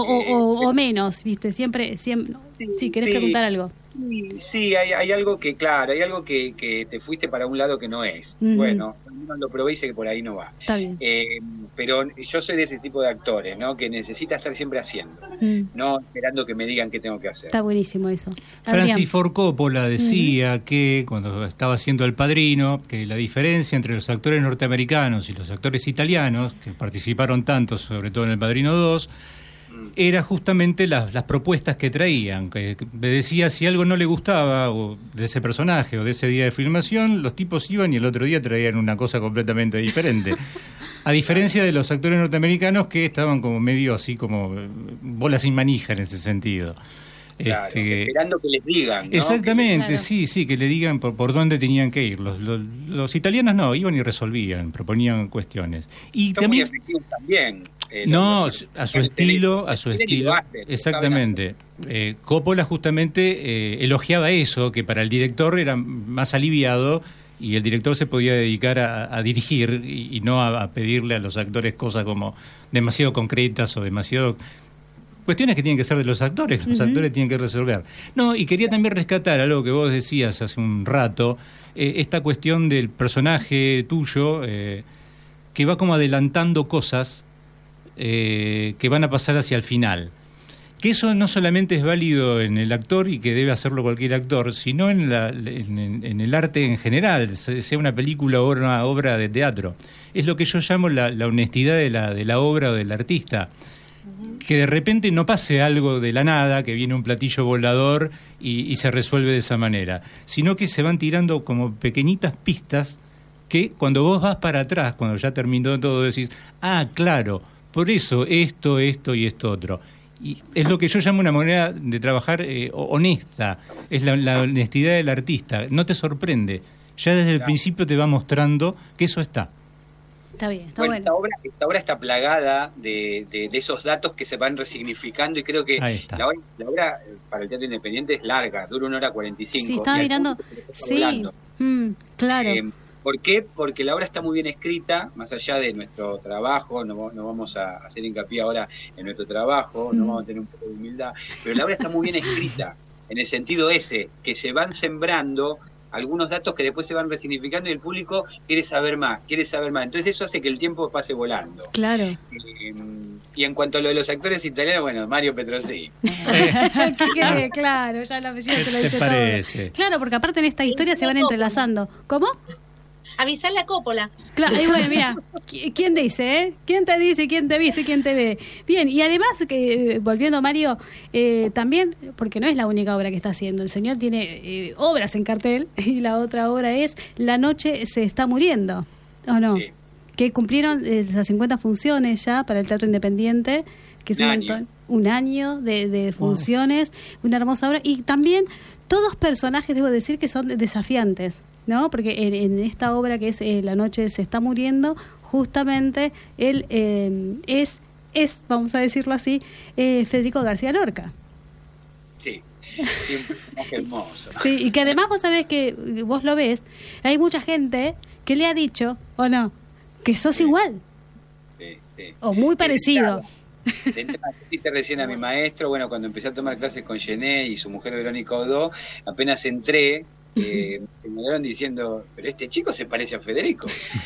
o menos, ¿viste? Siempre. Sí, ¿querés preguntar algo? Sí, hay algo que, claro, hay algo que te fuiste para un lado que no es. Bueno, uno lo probé y sé que por ahí no va. Está bien. Pero yo soy de ese tipo de actores, ¿no? Que necesita estar siempre haciendo, no esperando que me digan qué tengo que hacer. Está buenísimo eso. Francis Ford Coppola decía que cuando estaba haciendo El Padrino, que la diferencia entre los actores norteamericanos y los actores italianos, que participaron tanto, sobre todo en El Padrino 2, era justamente las propuestas que traían, que me decía si algo no le gustaba o de ese personaje o de ese día de filmación, los tipos iban y el otro día traían una cosa completamente diferente. A diferencia de los actores norteamericanos que estaban como medio así como bolas sin manija en ese sentido. Claro, esperando que les digan, ¿no? Exactamente, claro. sí, que le digan por dónde tenían que ir. Los italianos no, iban y resolvían, proponían cuestiones. Y son también, muy efectivos también. a su estilo, exactamente. Coppola justamente elogiaba eso, que para el director era más aliviado y el director se podía dedicar a dirigir y no a pedirle a los actores cosas como demasiado concretas o demasiado... Cuestiones que tienen que ser de los actores tienen que resolver. No, y quería también rescatar algo que vos decías hace un rato, esta cuestión del personaje tuyo, que va como adelantando cosas que van a pasar hacia el final. Que eso no solamente es válido en el actor y que debe hacerlo cualquier actor, sino en el arte en general, sea una película o una obra de teatro. Es lo que yo llamo la honestidad de la obra o del artista. Que de repente no pase algo de la nada, que viene un platillo volador y se resuelve de esa manera, sino que se van tirando como pequeñitas pistas que cuando vos vas para atrás, cuando ya terminó todo, decís, claro, por eso esto y esto otro. Y es lo que yo llamo una manera de trabajar honesta, es la honestidad del artista, no te sorprende, ya desde el principio te va mostrando que eso está. Está bien, está bueno. Esta obra está plagada de esos datos que se van resignificando y creo que la obra para el teatro independiente es larga, dura 1 hora 45. Sí, estaba mirando. Sí, claro. ¿Por qué? Porque la obra está muy bien escrita, más allá de nuestro trabajo, no vamos a hacer hincapié ahora en nuestro trabajo, no vamos a tener un poco de humildad, pero la obra está muy bien escrita, en el sentido ese, que se van sembrando algunos datos que después se van resignificando y el público quiere saber más. Entonces eso hace que el tiempo pase volando. Claro. Y en cuanto a lo de los actores italianos, bueno, Mario Petrosi. Que quede claro, ya la vecina te lo dice todo. Claro, porque aparte en esta historia se van entrelazando. ¿Cómo? Avisarle a Coppola. Claro, y bueno, mira, ¿quién dice, ¿Quién te dice, quién te viste, quién te ve? Bien, y además, que volviendo Mario, también, porque no es la única obra que está haciendo, el señor tiene obras en cartel, y la otra obra es La noche se está muriendo, ¿o no? Sí. Que cumplieron las 50 funciones ya para el Teatro Independiente, que es un año de funciones, una hermosa obra, y también todos personajes, debo decir, que son desafiantes, ¿no? Porque en esta obra que es La noche se está muriendo, justamente él es, vamos a decirlo así, Federico García Lorca. Sí, siempre es hermoso. Sí, y que además vos sabés que vos lo ves, hay mucha gente que le ha dicho, o no, que sos igual. Sí. O muy parecido. Cité recién a mi maestro, bueno, cuando empecé a tomar clases con Gené y su mujer Verónica Odó, apenas entré, me quedaron diciendo, pero este chico se parece a Federico.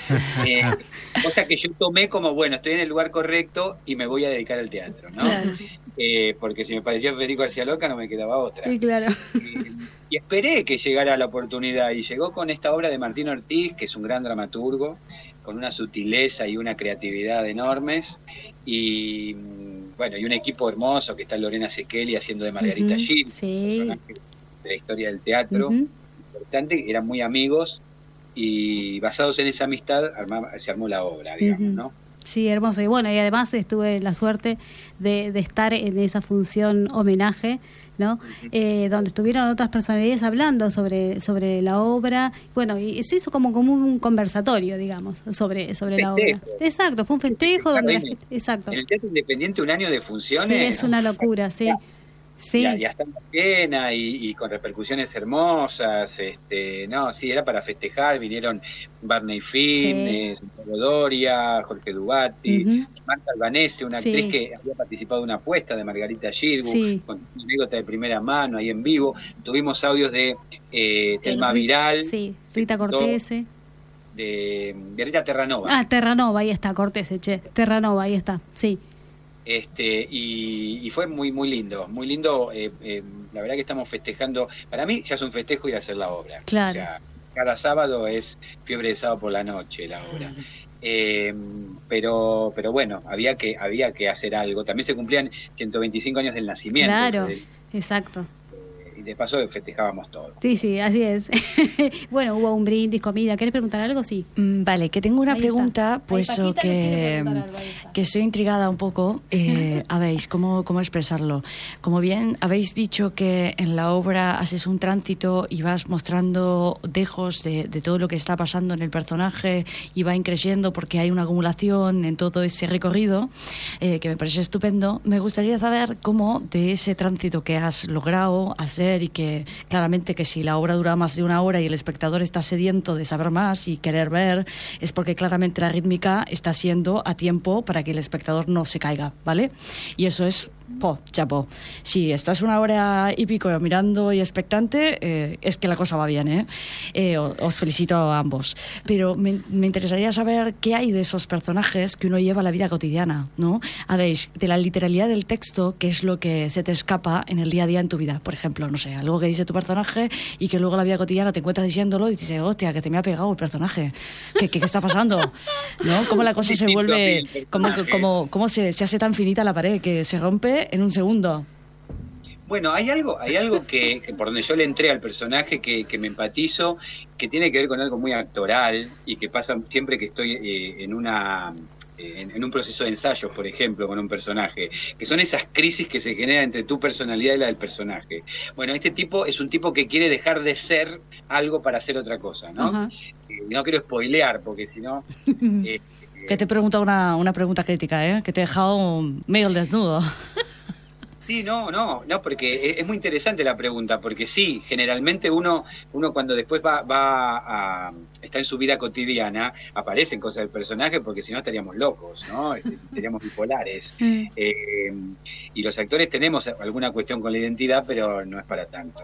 Cosa que yo tomé como, bueno, estoy en el lugar correcto y me voy a dedicar al teatro, ¿no? Claro. Porque si me parecía a Federico García Lorca no me quedaba otra. Sí, claro. Y esperé que llegara la oportunidad y llegó con esta obra de Martín Ortiz, que es un gran dramaturgo, con una sutileza y una creatividad enormes, y bueno, y un equipo hermoso que está Lorena Sekeli haciendo de Margarita Gil, personaje de la historia del teatro, importante, eran muy amigos, y basados en esa amistad se armó la obra, digamos, ¿no? Sí, hermoso. Y bueno, y además tuve la suerte de estar en esa función homenaje ¿no? Donde estuvieron otras personalidades hablando sobre la obra. Bueno, y se hizo como un conversatorio, digamos, sobre la obra. Exacto, fue un festejo donde la gente, exacto. En el Teatro Independiente, un año de funciones. Sí, es una locura, sí. Sí. Ya está llena y con repercusiones hermosas. No, sí, era para festejar. Vinieron Barney Finn, Santiago Doria, Jorge Dubati, Marta Albanese, una actriz que había participado en una apuesta de Margarita Girgu, con una anécdota de primera mano ahí en vivo. Tuvimos audios de Telma Viral, Rita Cortese, de Rita Terranova. Ah, Terranova, ahí está, Cortese, Terranova, ahí está, sí. Y fue muy lindo, muy lindo. La verdad que estamos festejando. Para mí ya es un festejo ir a hacer la obra. Claro. O sea, cada sábado es fiebre de sábado por la noche la obra. Pero bueno, había que hacer algo. También se cumplían 125 años del nacimiento. Claro, exacto. Y de paso festejábamos todo. Sí, así es. Bueno, hubo un brindis, comida. ¿Querés preguntar algo? Sí. Vale, que tengo una pregunta, puesto que estoy intrigada un poco. Habéis, ¿cómo expresarlo? Como bien habéis dicho que en la obra haces un tránsito y vas mostrando dejos de todo lo que está pasando en el personaje y va increciendo porque hay una acumulación en todo ese recorrido, que me parece estupendo. Me gustaría saber cómo de ese tránsito que has logrado hacer, y que claramente que si la obra dura más de una hora y el espectador está sediento de saber más y querer ver, es porque claramente la rítmica está siendo a tiempo para que el espectador no se caiga, ¿vale? Y eso es chapó. Si estás una hora y pico mirando y expectante, es que la cosa va bien, os felicito a ambos. Pero me interesaría saber qué hay de esos personajes que uno lleva a la vida cotidiana, ¿no? Habéis, de la literalidad del texto, qué es lo que se te escapa en el día a día en tu vida. Por ejemplo, no sé, algo que dice tu personaje y que luego en la vida cotidiana te encuentras diciéndolo y dices, hostia, que te me ha pegado el personaje. ¿Qué está pasando? ¿No? ¿Cómo la cosa se vuelve, cómo se hace tan finita la pared que se rompe en un segundo? Bueno, hay algo que por donde yo le entré al personaje que me empatizo, que tiene que ver con algo muy actoral y que pasa siempre que estoy en un proceso de ensayos, por ejemplo, con un personaje, que son esas crisis que se generan entre tu personalidad y la del personaje. Bueno, este tipo es un tipo que quiere dejar de ser algo para hacer otra cosa, ¿no? No quiero spoilear, porque si no... que te he preguntado una pregunta crítica, que te he dejado medio al desnudo. Sí, no, porque es muy interesante la pregunta, porque sí, generalmente uno cuando después está en su vida cotidiana, aparecen cosas del personaje, porque si no estaríamos locos, ¿no? Seríamos bipolares. Y los actores tenemos alguna cuestión con la identidad, pero no es para tanto.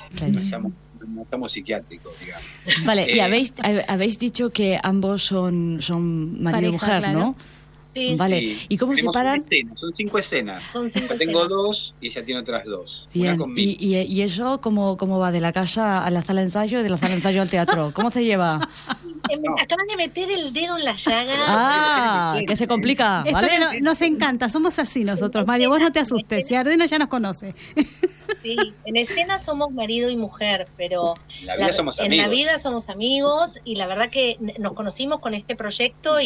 No estamos psiquiátricos, digamos. Vale, y habéis dicho que ambos son marido y mujer, claro, ¿no? Sí, vale. Sí. ¿Y cómo se paran? Son 5 escenas. Yo tengo 2 y ella tiene otras 2. Bien. ¿Y eso cómo va de la casa a la sala de ensayo y de la sala de ensayo al teatro? ¿Cómo se lleva? Acaban de meter el dedo en la llaga. Que se complica, ¿vale? Esto que nos encanta, somos así nosotros, Mario, vos no te asustes, si Ardena ya nos conoce. Sí, en escena somos marido y mujer, pero en la vida somos amigos y la verdad que nos conocimos con este proyecto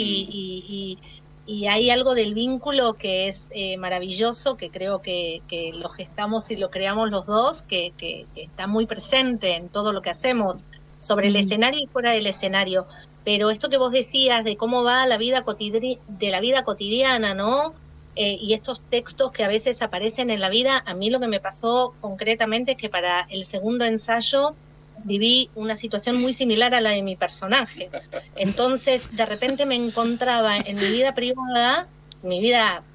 y hay algo del vínculo que es maravilloso, que creo que lo gestamos y lo creamos los dos, que está muy presente en todo lo que hacemos, sobre el escenario y fuera del escenario. Pero esto que vos decías de cómo va la vida cotidiana, ¿no? Y estos textos que a veces aparecen en la vida, a mí lo que me pasó concretamente es que para el segundo ensayo viví una situación muy similar a la de mi personaje. Entonces, de repente me encontraba en mi vida privada, en mi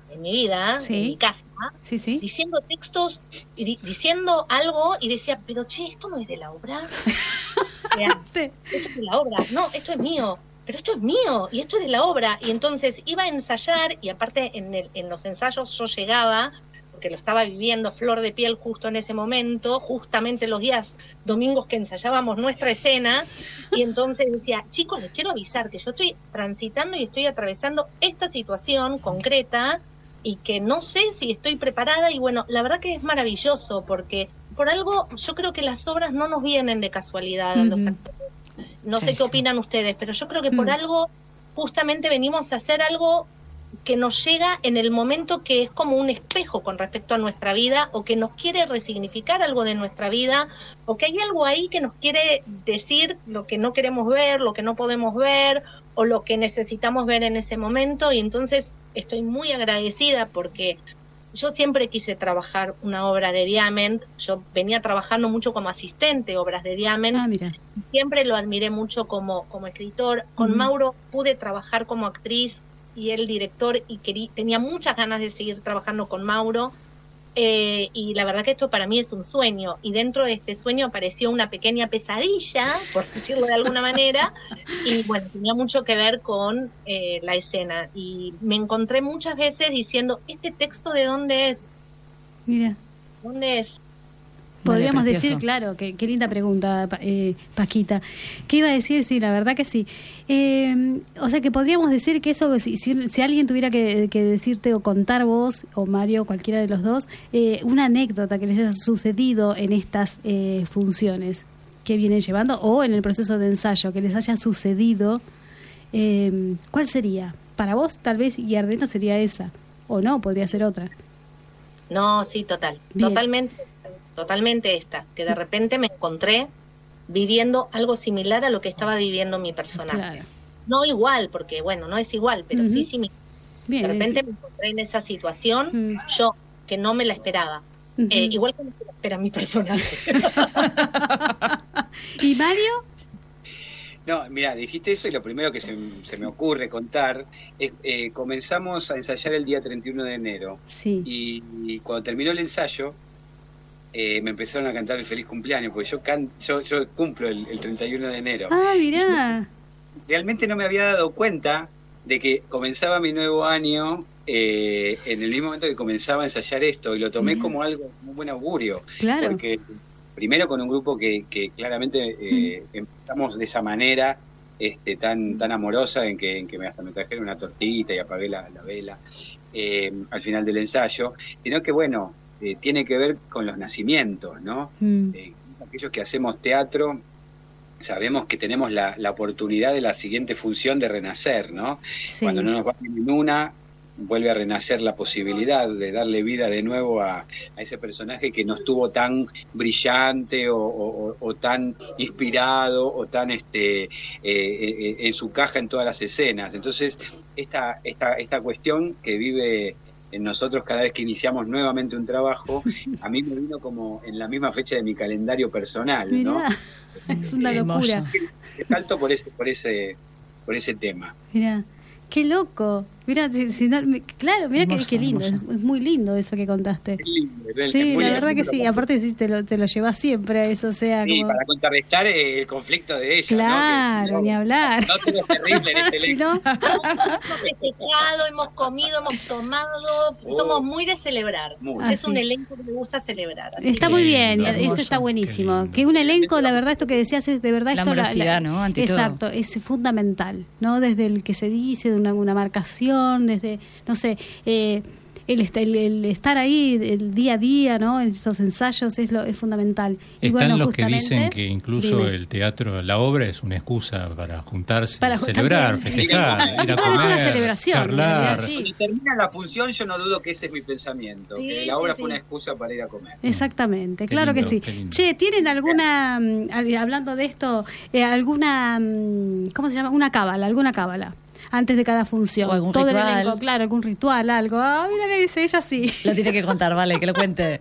casa, diciendo textos, diciendo algo y decía, pero che, esto no es de la obra. Esto es de la obra. No, esto es mío. Pero esto es mío y esto es de la obra. Y entonces iba a ensayar y aparte en los ensayos yo llegaba, porque lo estaba viviendo flor de piel justo en ese momento, justamente los días domingos que ensayábamos nuestra escena, y entonces decía, chicos, les quiero avisar que yo estoy transitando y estoy atravesando esta situación concreta y que no sé si estoy preparada. Y bueno, la verdad que es maravilloso, porque por algo yo creo que las obras no nos vienen de casualidad a los actores. No sé qué opinan ustedes, pero yo creo que por algo justamente venimos a hacer algo que nos llega en el momento que es como un espejo con respecto a nuestra vida, o que nos quiere resignificar algo de nuestra vida, o que hay algo ahí que nos quiere decir lo que no queremos ver, lo que no podemos ver, o lo que necesitamos ver en ese momento. Y entonces estoy muy agradecida porque yo siempre quise trabajar una obra de Diamant. Yo venía trabajando mucho como asistente obras de Diamant. Mira. Siempre lo admiré mucho como escritor. Con Mauro pude trabajar como actriz y él director, y tenía muchas ganas de seguir trabajando con Mauro. Y la verdad que esto para mí es un sueño, y dentro de este sueño apareció una pequeña pesadilla, por decirlo de alguna manera, y bueno, tenía mucho que ver con la escena, y me encontré muchas veces diciendo, ¿este texto de dónde es? Mira. ¿Dónde es? Podríamos Precioso. decir, claro, qué linda pregunta, Paquita. ¿Qué iba a decir? Sí, la verdad que sí. O sea, que podríamos decir que eso, si alguien tuviera que decirte o contar vos, o Mario, cualquiera de los dos, una anécdota que les haya sucedido en estas funciones que vienen llevando, o en el proceso de ensayo, que les haya sucedido, ¿cuál sería? Para vos, tal vez, y Ardena sería esa, o no, podría ser otra. No, sí, total. Bien. Totalmente esta, que de repente me encontré viviendo algo similar a lo que estaba viviendo mi personaje. Claro. No igual, porque bueno, no es igual, pero sí similar. Bien. De repente me encontré en esa situación, yo, que no me la esperaba. Igual que no se la espera mi personaje. ¿Y Mario? No, mira, dijiste eso y lo primero que se me ocurre contar es, comenzamos a ensayar el día 31 de enero. Sí. Y cuando terminó el ensayo, me empezaron a cantar el feliz cumpleaños, porque yo cumplo el 31 de enero. Ah, mirá. Realmente no me había dado cuenta de que comenzaba mi nuevo año en el mismo momento que comenzaba a ensayar esto, y lo tomé como algo, como un buen augurio. Claro. Porque primero con un grupo que claramente empezamos de esa manera, tan amorosa, en que hasta me trajeron una tortita y apagué la vela al final del ensayo, sino que bueno, tiene que ver con los nacimientos, ¿no? Aquellos que hacemos teatro sabemos que tenemos la oportunidad de la siguiente función de renacer, ¿no? Sí. Cuando no nos va bien en una, vuelve a renacer la posibilidad de darle vida de nuevo a ese personaje que no estuvo tan brillante o tan inspirado o tan en su caja en todas las escenas. Entonces, esta cuestión que vive en nosotros cada vez que iniciamos nuevamente un trabajo, a mí me vino como en la misma fecha de mi calendario personal, ¿no? Mirá, es una locura. Salto por ese tema. Mirá, qué loco. Mirá, claro, mirá qué lindo. Es muy lindo eso que contaste. Sí, la verdad que sí. Aparte sí, te lo llevas siempre a eso, o sea, sí, como... para contrarrestar el conflicto de ella. Claro, ¿no? Ni hablar. No todo es terrible en este Si no, Hemos festejado, hemos comido, hemos tomado, somos muy de celebrar. Es un elenco que le gusta celebrar. Está muy bien, y hermoso. eso está buenísimo. Que un elenco, la verdad, esto que decías es de verdad... La esto honestidad, ¿no? Ante todo. Exacto, es fundamental, ¿no? Desde el que se dice, de una marcación, desde, no sé, el estar ahí el día a día, ¿no? En esos ensayos es fundamental. Y Están bueno, los que dicen justamente, que incluso dime. el teatro, la obra es una excusa para juntarse, Para celebrar, también. festejar, ir a Bueno, es comer, una celebración, charlar. sí. Cuando termina la función, yo no dudo que ese es mi pensamiento, Sí, que la obra sí, fue sí. una excusa para ir a comer. Exactamente, Qué claro lindo, que sí. qué lindo. Che, ¿tienen alguna, hablando de esto, alguna, ¿cómo se llama? Alguna cábala? Antes de cada función. O algún Todo ritual. el elenco, claro, algún ritual, algo. Ah, mira que dice ella, sí. Lo tiene que contar, vale, que lo cuente.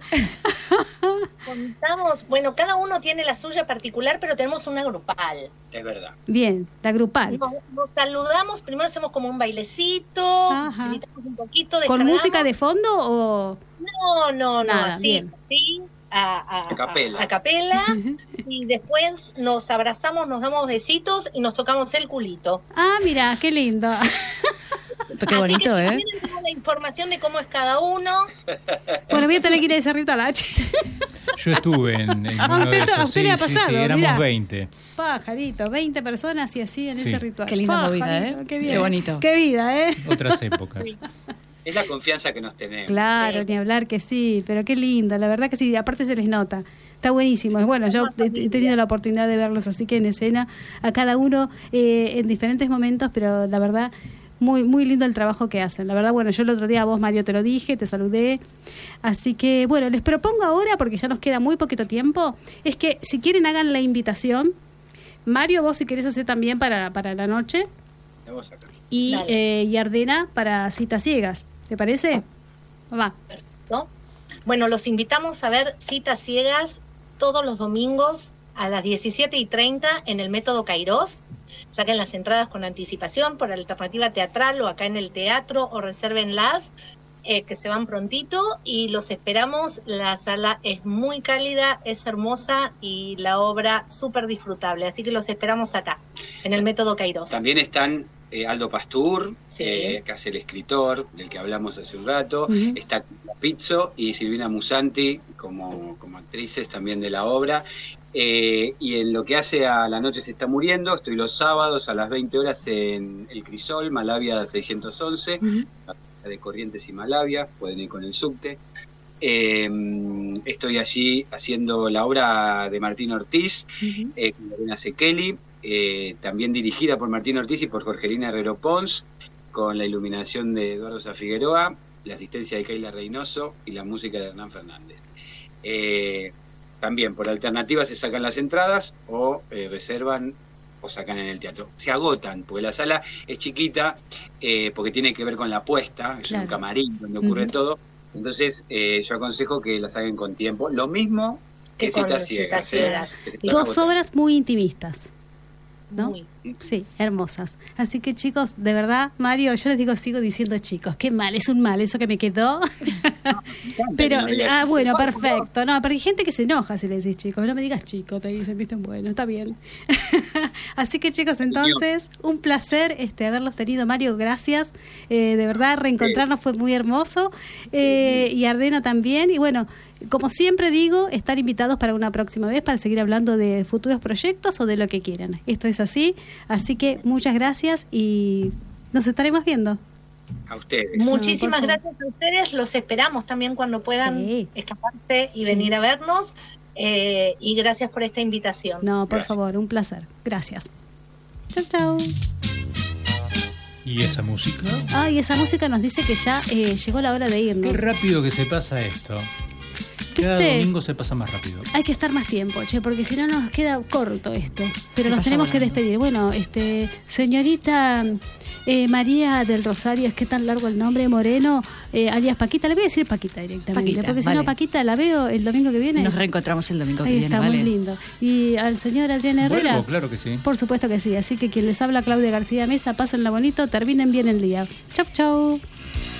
Contamos, bueno, cada uno tiene la suya particular, pero tenemos una grupal. Es verdad. Bien, la grupal. Nos saludamos, primero hacemos como un bailecito, Ajá. gritamos un poquito, ¿Con descargamos. música de fondo o...? No, Nada, así, bien. a capela. a capela, y después nos abrazamos, nos damos besitos y nos tocamos el culito. Ah, mira, qué lindo. Qué bonito, Así que ¿eh? si tienen toda la información de cómo es cada uno. Bueno, voy a tener que ir a ese ritual. Yo estuve en uno de usted esos, le ha pasado, sí, éramos mirá. 20. Pajarito, 20 personas y así en Sí. ese ritual. Qué linda movida, Pajarito, ¿eh? Qué bien. Qué bonito. Qué vida, ¿eh? Otras épocas. Es la confianza que nos tenemos. Claro, Sí. ni hablar que sí, pero qué lindo, la verdad que sí, aparte se les nota. Está buenísimo. Es bueno, yo he tenido la oportunidad de verlos así que en escena, a cada uno en diferentes momentos, pero la verdad, muy, muy lindo el trabajo que hacen. La verdad, bueno, yo el otro día a vos, Mario, te lo dije, te saludé. Así que, bueno, les propongo ahora, porque ya nos queda muy poquito tiempo, es que si quieren hagan la invitación. Mario, vos si querés hacer también para la noche. Y Ardena para Citas Ciegas. ¿Te parece? Va. Perfecto. Bueno, los invitamos a ver Citas Ciegas todos los domingos a las 17:30 en el Método Kairos. Saquen las entradas con anticipación por Alternativa Teatral o acá en el teatro o resérvenlas, que se van prontito y los esperamos. La sala es muy cálida, es hermosa y la obra súper disfrutable, así que los esperamos acá, en el Método Kairos. También están Aldo Pastur, Sí. que es el escritor del que hablamos hace un rato, Uh-huh. está Pizzo y Silvina Musanti como actrices también de la obra. Y en lo que hace a La Noche se está muriendo, estoy los sábados a las 20 horas en El Crisol, Malavia 611, Uh-huh. de Corrientes y Malavia, pueden ir con el subte. Estoy allí haciendo la obra de Martín Ortiz, Uh-huh. con Lorena Sekeli, también dirigida por Martín Ortiz y por Jorgelina Herrero Pons, con la iluminación de Eduardo Zafigueroa, la asistencia de Keila Reynoso y la música de Hernán Fernández. También por alternativa se sacan las entradas o reservan o sacan en el teatro. Se agotan, porque la sala es chiquita, porque tiene que ver con la puesta, es Claro. un camarín donde ocurre Ujú. todo. Entonces yo aconsejo que las hagan con tiempo. Lo mismo que Que con Citas Citas Ciegas. Ciegas. Que se Dos agotan. obras muy intimistas, ¿no? Muy. Sí, hermosas. Así que chicos, de verdad, Mario, yo les digo, sigo diciendo chicos, qué mal, es un mal eso que me quedó. Pero, No digas chicos. bueno, perfecto. No, pero hay gente que se enoja si le decís chicos, no me digas chico, te dicen, viste, bueno, está bien. Así que chicos, entonces, un placer haberlos tenido, Mario, gracias. De verdad, reencontrarnos fue muy hermoso. Y Ardena también. Y bueno, como siempre digo, estar invitados para una próxima vez para seguir hablando de futuros proyectos o de lo que quieran. Esto es así. Así que muchas gracias y nos estaremos viendo. A ustedes. Muchísimas por favor. gracias a ustedes, los esperamos también cuando puedan Sí. escaparse y Sí. venir a vernos. Y gracias por esta invitación. No, por Gracias. favor, un placer. Gracias. Chau, chau. ¿Y esa música? Ay, esa música nos dice que ya llegó la hora de irnos. Qué rápido que se pasa esto. Cada ¿Viste? domingo se pasa más rápido. Hay que estar más tiempo, che, porque si no nos queda corto esto. Pero Se nos pasa tenemos que volando. despedir. Bueno, señorita María del Rosario, es que tan largo el nombre, Moreno, alias Paquita, le voy a decir Paquita directamente, Paquita, porque si no, vale. Paquita la veo el domingo que viene. Nos reencontramos el domingo que Ahí viene, está, ¿vale? muy lindo. Y al señor Adrián Herrera. Vuelvo, claro que sí. Por supuesto que sí. Así que quien les habla, Claudia García Mesa, pásenla bonito, terminen bien el día. Chau, chau.